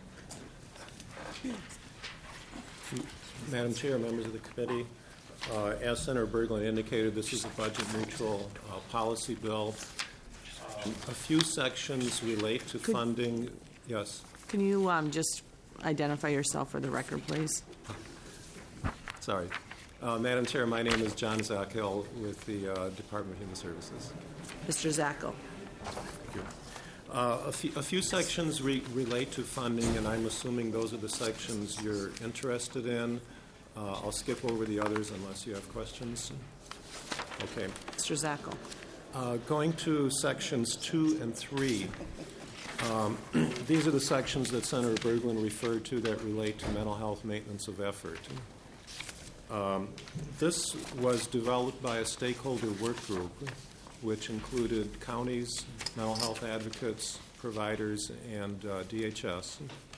Madam Chair, members of the committee, as Senator Berglund indicated, this is a budget-neutral policy bill. A few sections relate to funding. Yes. Can you just identify yourself for the record, please? Sorry. Madam Chair, my name is John Zackel with the Department of Human Services. Mr. Zackel. Thank A few sections relate to funding, and I'm assuming those are the sections you're interested in. I'll skip over the others unless you have questions. Okay. Mr. Zackel. Going to sections 2 and 3, these are the sections that Senator Berglund referred to that relate to mental health maintenance of effort. This was developed by a stakeholder work group, which included counties, mental health advocates, providers, and DHS.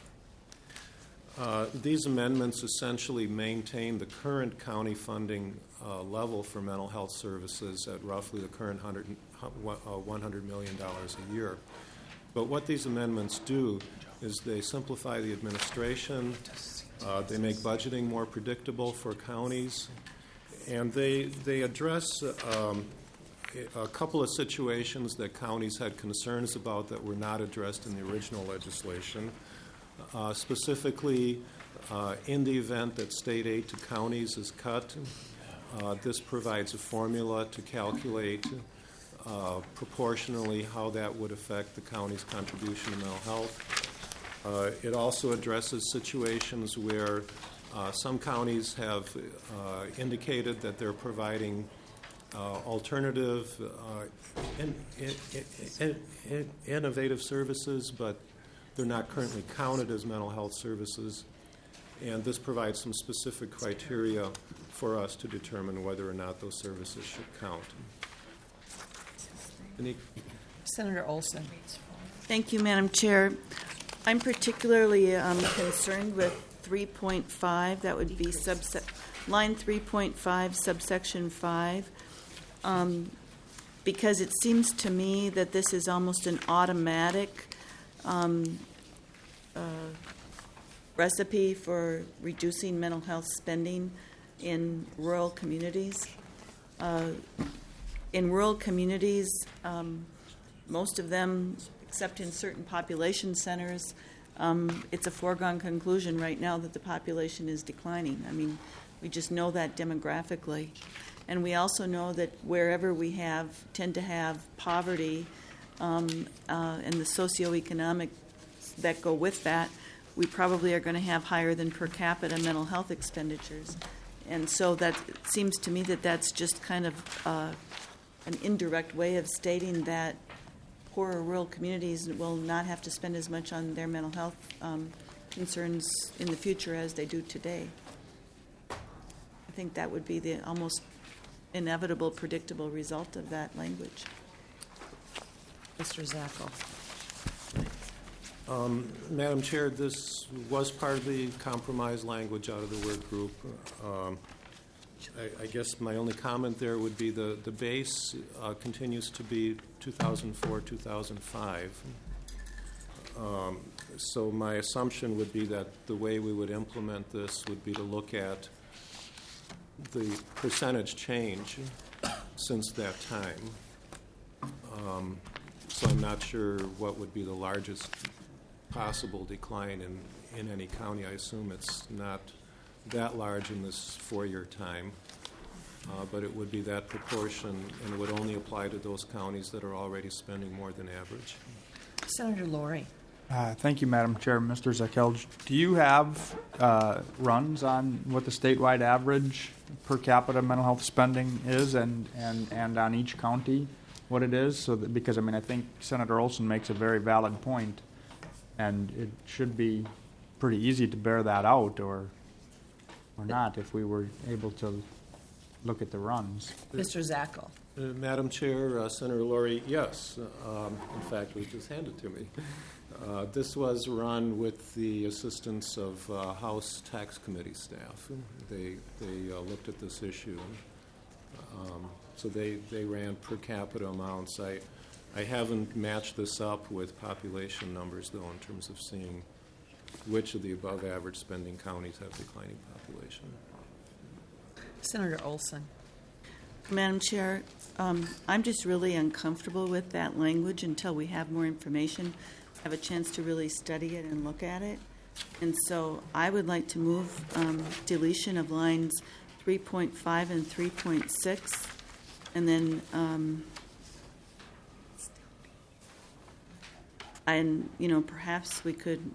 These amendments essentially maintain the current county funding level for mental health services at roughly the current $100 million a year. But what these amendments do is they simplify the administration, they make budgeting more predictable for counties, and they address a couple of situations that counties had concerns about that were not addressed in the original legislation. Specifically, in the event that state aid to counties is cut, this provides a formula to calculate proportionally how that would affect the county's contribution to mental health. It also addresses situations where some counties have indicated that they're providing alternative, innovative services, but they're not currently counted as mental health services. And this provides some specific criteria for us to determine whether or not those services should count. Senator Olson. Thank you, Madam Chair. I'm particularly concerned with 3.5. That would be line 3.5, subsection 5, because it seems to me that this is almost an automatic recipe for reducing mental health spending in rural communities. In rural communities, most of them, except in certain population centers, it's a foregone conclusion right now that the population is declining. I mean, we just know that demographically. And we also know that wherever we tend to have poverty and the socioeconomic that go with that, we probably are going to have higher than per capita mental health expenditures. And so that it seems to me that that's just kind of an indirect way of stating that poorer rural communities will not have to spend as much on their mental health concerns in the future as they do today. I think that would be the almost inevitable, predictable result of that language. Mr. Zackel. Madam Chair, this was part of the compromise language out of the work group. I guess my only comment there would be the base continues to be 2004, 2005. So my assumption would be that the way we would implement this would be to look at the percentage change since that time. So I'm not sure what would be the largest possible decline in any county. I assume it's not that large in this 4-year time, but it would be that proportion, and it would only apply to those counties that are already spending more than average. Senator Laurie. Thank you, Madam Chair. Mr. Zackel, do you have runs on what the statewide average per capita mental health spending is and on each county what it is? So that, because, I mean, I think Senator Olson makes a very valid point, and it should be pretty easy to bear that out or not if we were able to look at the runs. Mr. Zackel. Madam Chair, Senator Laurie, yes. In fact, it was just handed to me. This was run with the assistance of House Tax Committee staff. They looked at this issue. So they ran per capita amounts. I haven't matched this up with population numbers, though, in terms of seeing which of the above-average spending counties have declining population. Senator Olson. Madam Chair, I'm just really uncomfortable with that language until we have more information, have a chance to really study it and look at it. And so I would like to move deletion of lines 3.5 and 3.6, and then And, perhaps we could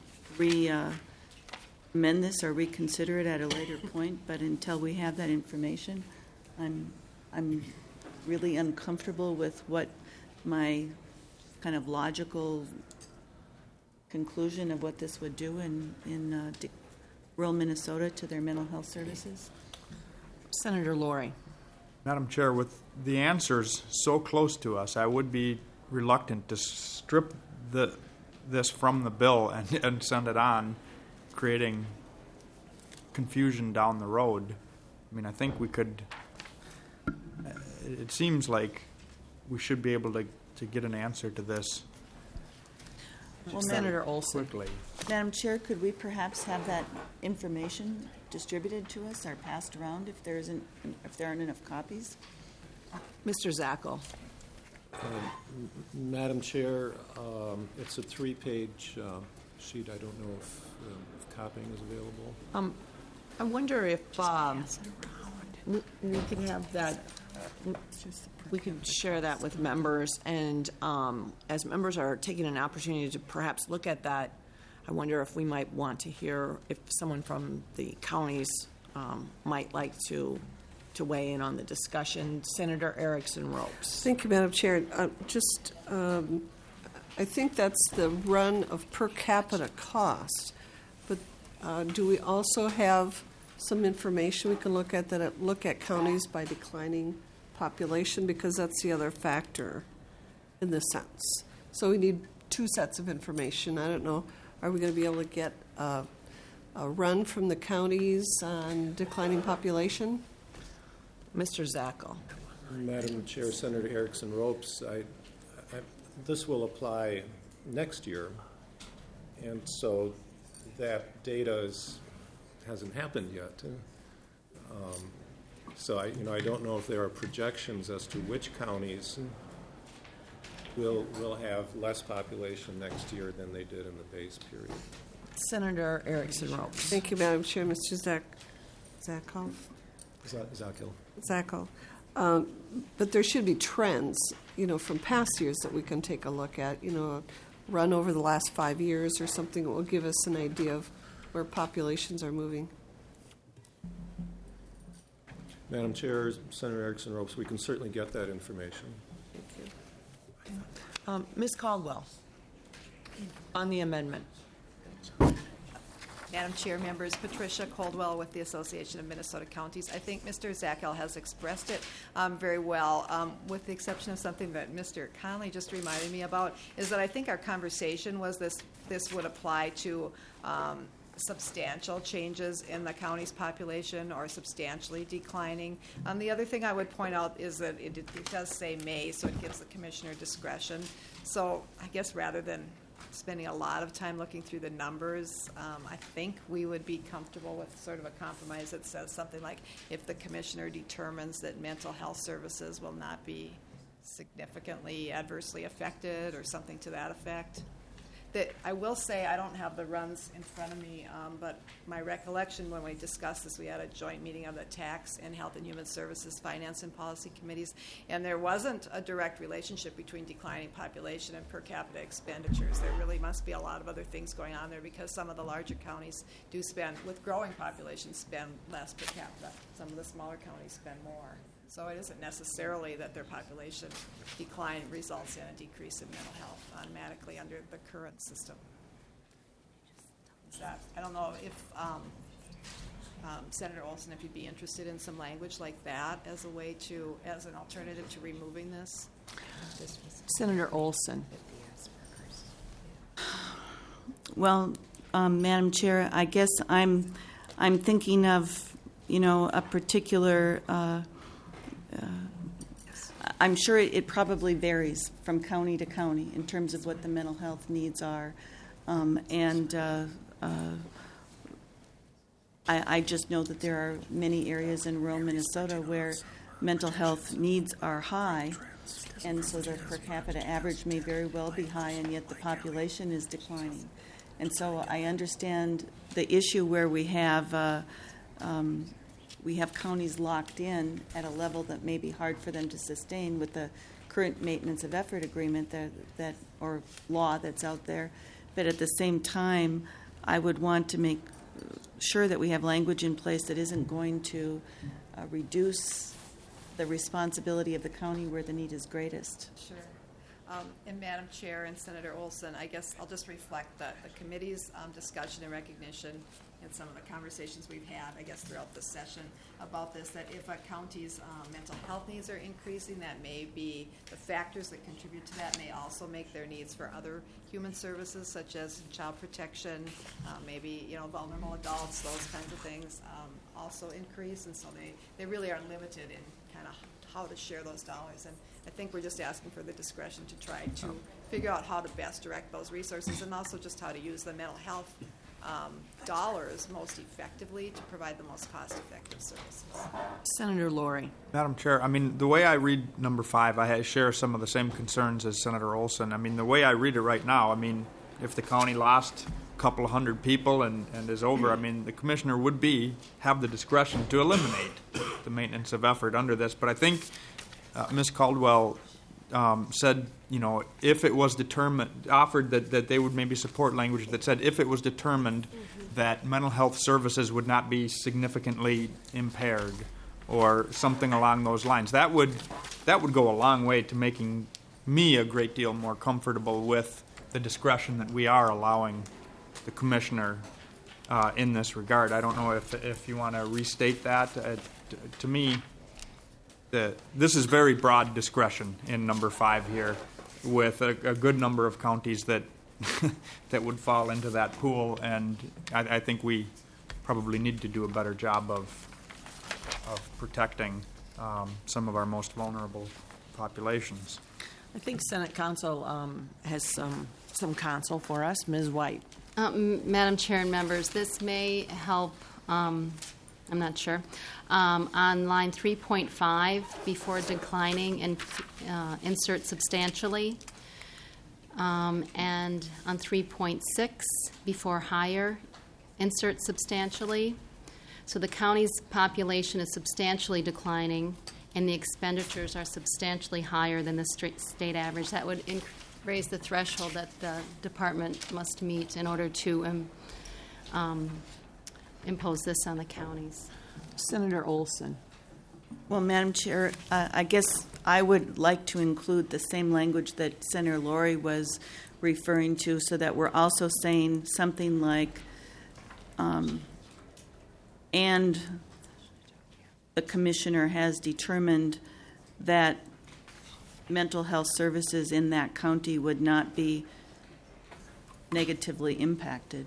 amend this or reconsider it at a later point, but until we have that information, I'm really uncomfortable with what my kind of logical conclusion of what this would do in rural Minnesota to their mental health services. Senator Laurie. Madam Chair, with the answers so close to us, I would be reluctant to strip this from the bill and send it on, creating confusion down the road. I mean, I think we could. It seems like we should be able to get an answer to this. Well, Senator Olson. Quickly. Madam Chair, could we perhaps have that information distributed to us or passed around if there aren't enough copies? Mr. Zackel. Madam Chair, it's a 3-page sheet. I don't know if copying is available. I wonder if we could have that. We could share that with members, and as members are taking an opportunity to perhaps look at that, I wonder if we might want to hear if someone from the counties might like to weigh in on the discussion. Senator Erickson Ropes. Thank you, Madam Chair. I think that's the run of per capita cost, but do we also have some information we can look at look at counties by declining population, because that's the other factor in this sense. So we need 2 sets of information. I don't know, are we going to be able to get a run from the counties on declining population? Mr. Zackel. Madam Chair, Senator Erickson Ropes, this will apply next year, and so that data hasn't happened yet. So I don't know if there are projections as to which counties will have less population next year than they did in the base period. Senator Erickson Ropes. Thank you, Madam Chair. Mr. Zackel. Zackel. But there should be trends, from past years that we can take a look at, run over the last 5 years or something that will give us an idea of where populations are moving. Madam Chair, Senator Erickson Ropes, we can certainly get that information. Thank you. Ms. Caldwell, on the amendment. Madam Chair, members, Patricia Caldwell with the Association of Minnesota Counties. I think Mr. Zackel has expressed it very well, with the exception of something that Mr. Conley just reminded me about, is that I think our conversation was this would apply to substantial changes in the county's population or substantially declining. The other thing I would point out is that it does say may, so it gives the commissioner discretion. So I guess rather than spending a lot of time looking through the numbers, I think we would be comfortable with sort of a compromise that says something like, if the commissioner determines that mental health services will not be significantly adversely affected or something to that effect. I will say I don't have the runs in front of me, but my recollection when we discussed this, we had a joint meeting of the Tax and Health and Human Services, Finance and Policy Committees, and there wasn't a direct relationship between declining population and per capita expenditures. There really must be a lot of other things going on there, because some of the larger counties do spend, with growing populations, spend less per capita. Some of the smaller counties spend more. So it isn't necessarily that their population decline results in a decrease in mental health automatically under the current system. I don't know if Senator Olson, if you'd be interested in some language like that as an alternative to removing this. Senator Olson. Well, Madam Chair, I guess I'm thinking of a particular. I'm sure it probably varies from county to county in terms of what the mental health needs are, I just know that there are many areas in rural Minnesota where mental health needs are high, and so the per capita average may very well be high, and yet the population is declining. And so I understand the issue where we have counties locked in at a level that may be hard for them to sustain with the current maintenance of effort agreement that or law that's out there. But at the same time, I would want to make sure that we have language in place that isn't going to reduce the responsibility of the county where the need is greatest. Sure. And Madam Chair and Senator Olson, I guess I'll just reflect the committee's discussion and recognition and some of the conversations we've had, I guess, throughout the session about this, that if a county's mental health needs are increasing, that may be the factors that contribute to that may also make their needs for other human services, such as child protection, maybe, vulnerable adults, those kinds of things also increase. And so they really are limited in kind of how to share those dollars. And I think we're just asking for the discretion to try to figure out how to best direct those resources and also just how to use the mental health dollars most effectively to provide the most cost-effective services. Senator Laurie. Madam Chair, the way I read number 5, I share some of the same concerns as Senator Olson. The way I read it right now, if the county lost a couple of hundred people and is over, the commissioner would have the discretion to eliminate the maintenance of effort under this. But I think Ms. Caldwell said, if it was determined, offered that they would maybe support language that said if it was determined that mental health services would not be significantly impaired or something along those lines. That would go a long way to making me a great deal more comfortable with the discretion that we are allowing the commissioner in this regard. I don't know if you want to restate that. To me, this is very broad discretion in number 5 here, with a good number of counties that that would fall into that pool, and I think we probably need to do a better job of protecting some of our most vulnerable populations. I think Senate Counsel has some counsel for us. Ms. White. Madam Chair and members, this may help, I'm not sure, on line 3.5 before declining and insert substantially, and on 3.6 before higher, insert substantially. So the county's population is substantially declining and the expenditures are substantially higher than the state average. That would raise the threshold that the department must meet in order to impose this on the counties. Senator Olson. Well, Madam Chair, I guess I would like to include the same language that Senator Laurie was referring to, so that we're also saying something like, and the commissioner has determined that mental health services in that county would not be negatively impacted.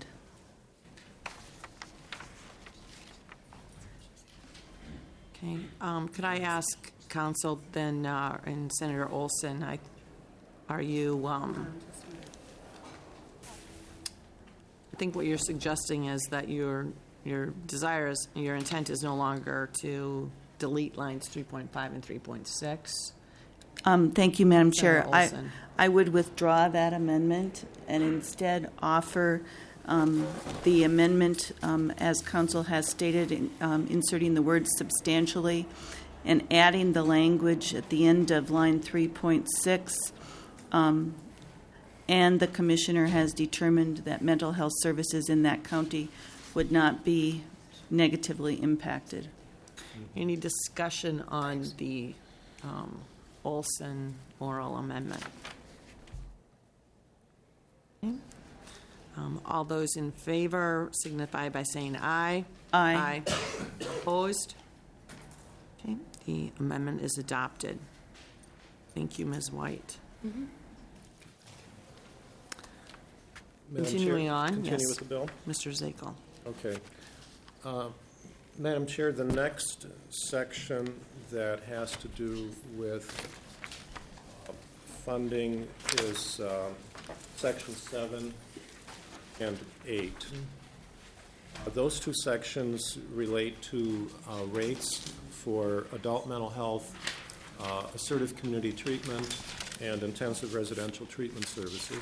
Okay. Could I ask counsel then, and Senator Olson, are you, I think what you're suggesting is that your desire is, your intent is no longer to delete lines 3.5 and 3.6. Thank you, Madam Chair. Senator Olson. I would withdraw that amendment and instead offer the amendment, as counsel has stated, inserting the word substantially and adding the language at the end of line 3.6, and the commissioner has determined that mental health services in that county would not be negatively impacted. Any discussion on the Olson oral amendment? Okay. All those in favor signify by saying aye. Aye. Opposed? Okay, the amendment is adopted. Thank you, Ms. White. Mm-hmm. Continuing on, continue yes. with the bill? Mr. Zakel. Okay. Madam Chair, the next section that has to do with funding is Section 7 and 8. Those two sections relate to rates for adult mental health, assertive community treatment, and intensive residential treatment services.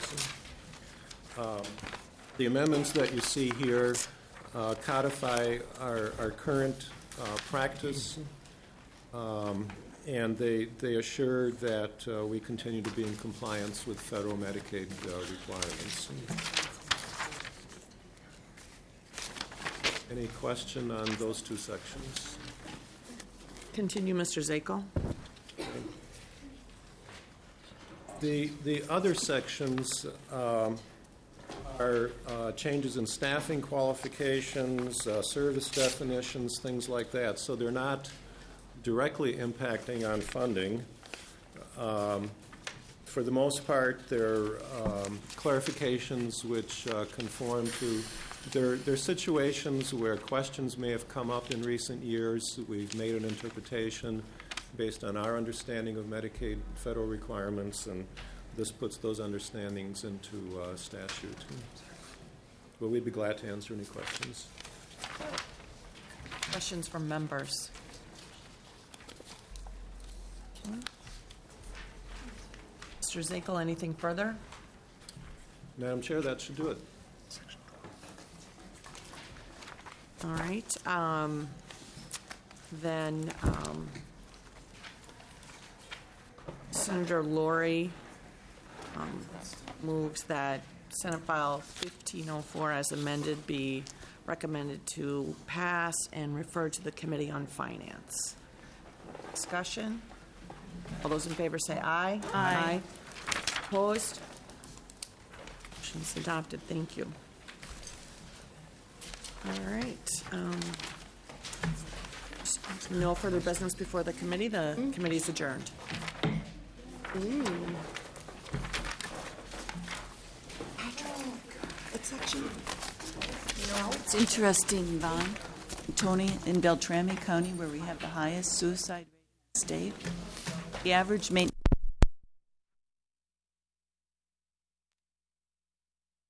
The amendments that you see here codify our current practice And they assure that we continue to be in compliance with federal Medicaid requirements. Any question on those two sections? Continue, Mr. Zakel. The other sections are changes in staffing qualifications, service definitions, things like that. So they're not directly impacting on funding. For the most part, they're clarifications which conform to. There are situations where questions may have come up in recent years. We've made an interpretation based on our understanding of Medicaid federal requirements, and this puts those understandings into statute. But we'd be glad to answer any questions. Questions from members? Mr. Zakel, anything further? Madam Chair, that should do it. All right. Then Senator Laurie moves that Senate File 1504 as amended be recommended to pass and refer to the Committee on Finance. Discussion? All those in favor say aye. Aye. Opposed? Motion's adopted. Thank you. All right. No further business before the committee. The committee is adjourned. What section? It's interesting, Vaughn, Tony, in Beltrami County, where we have the highest suicide rate in the state. The average maintenance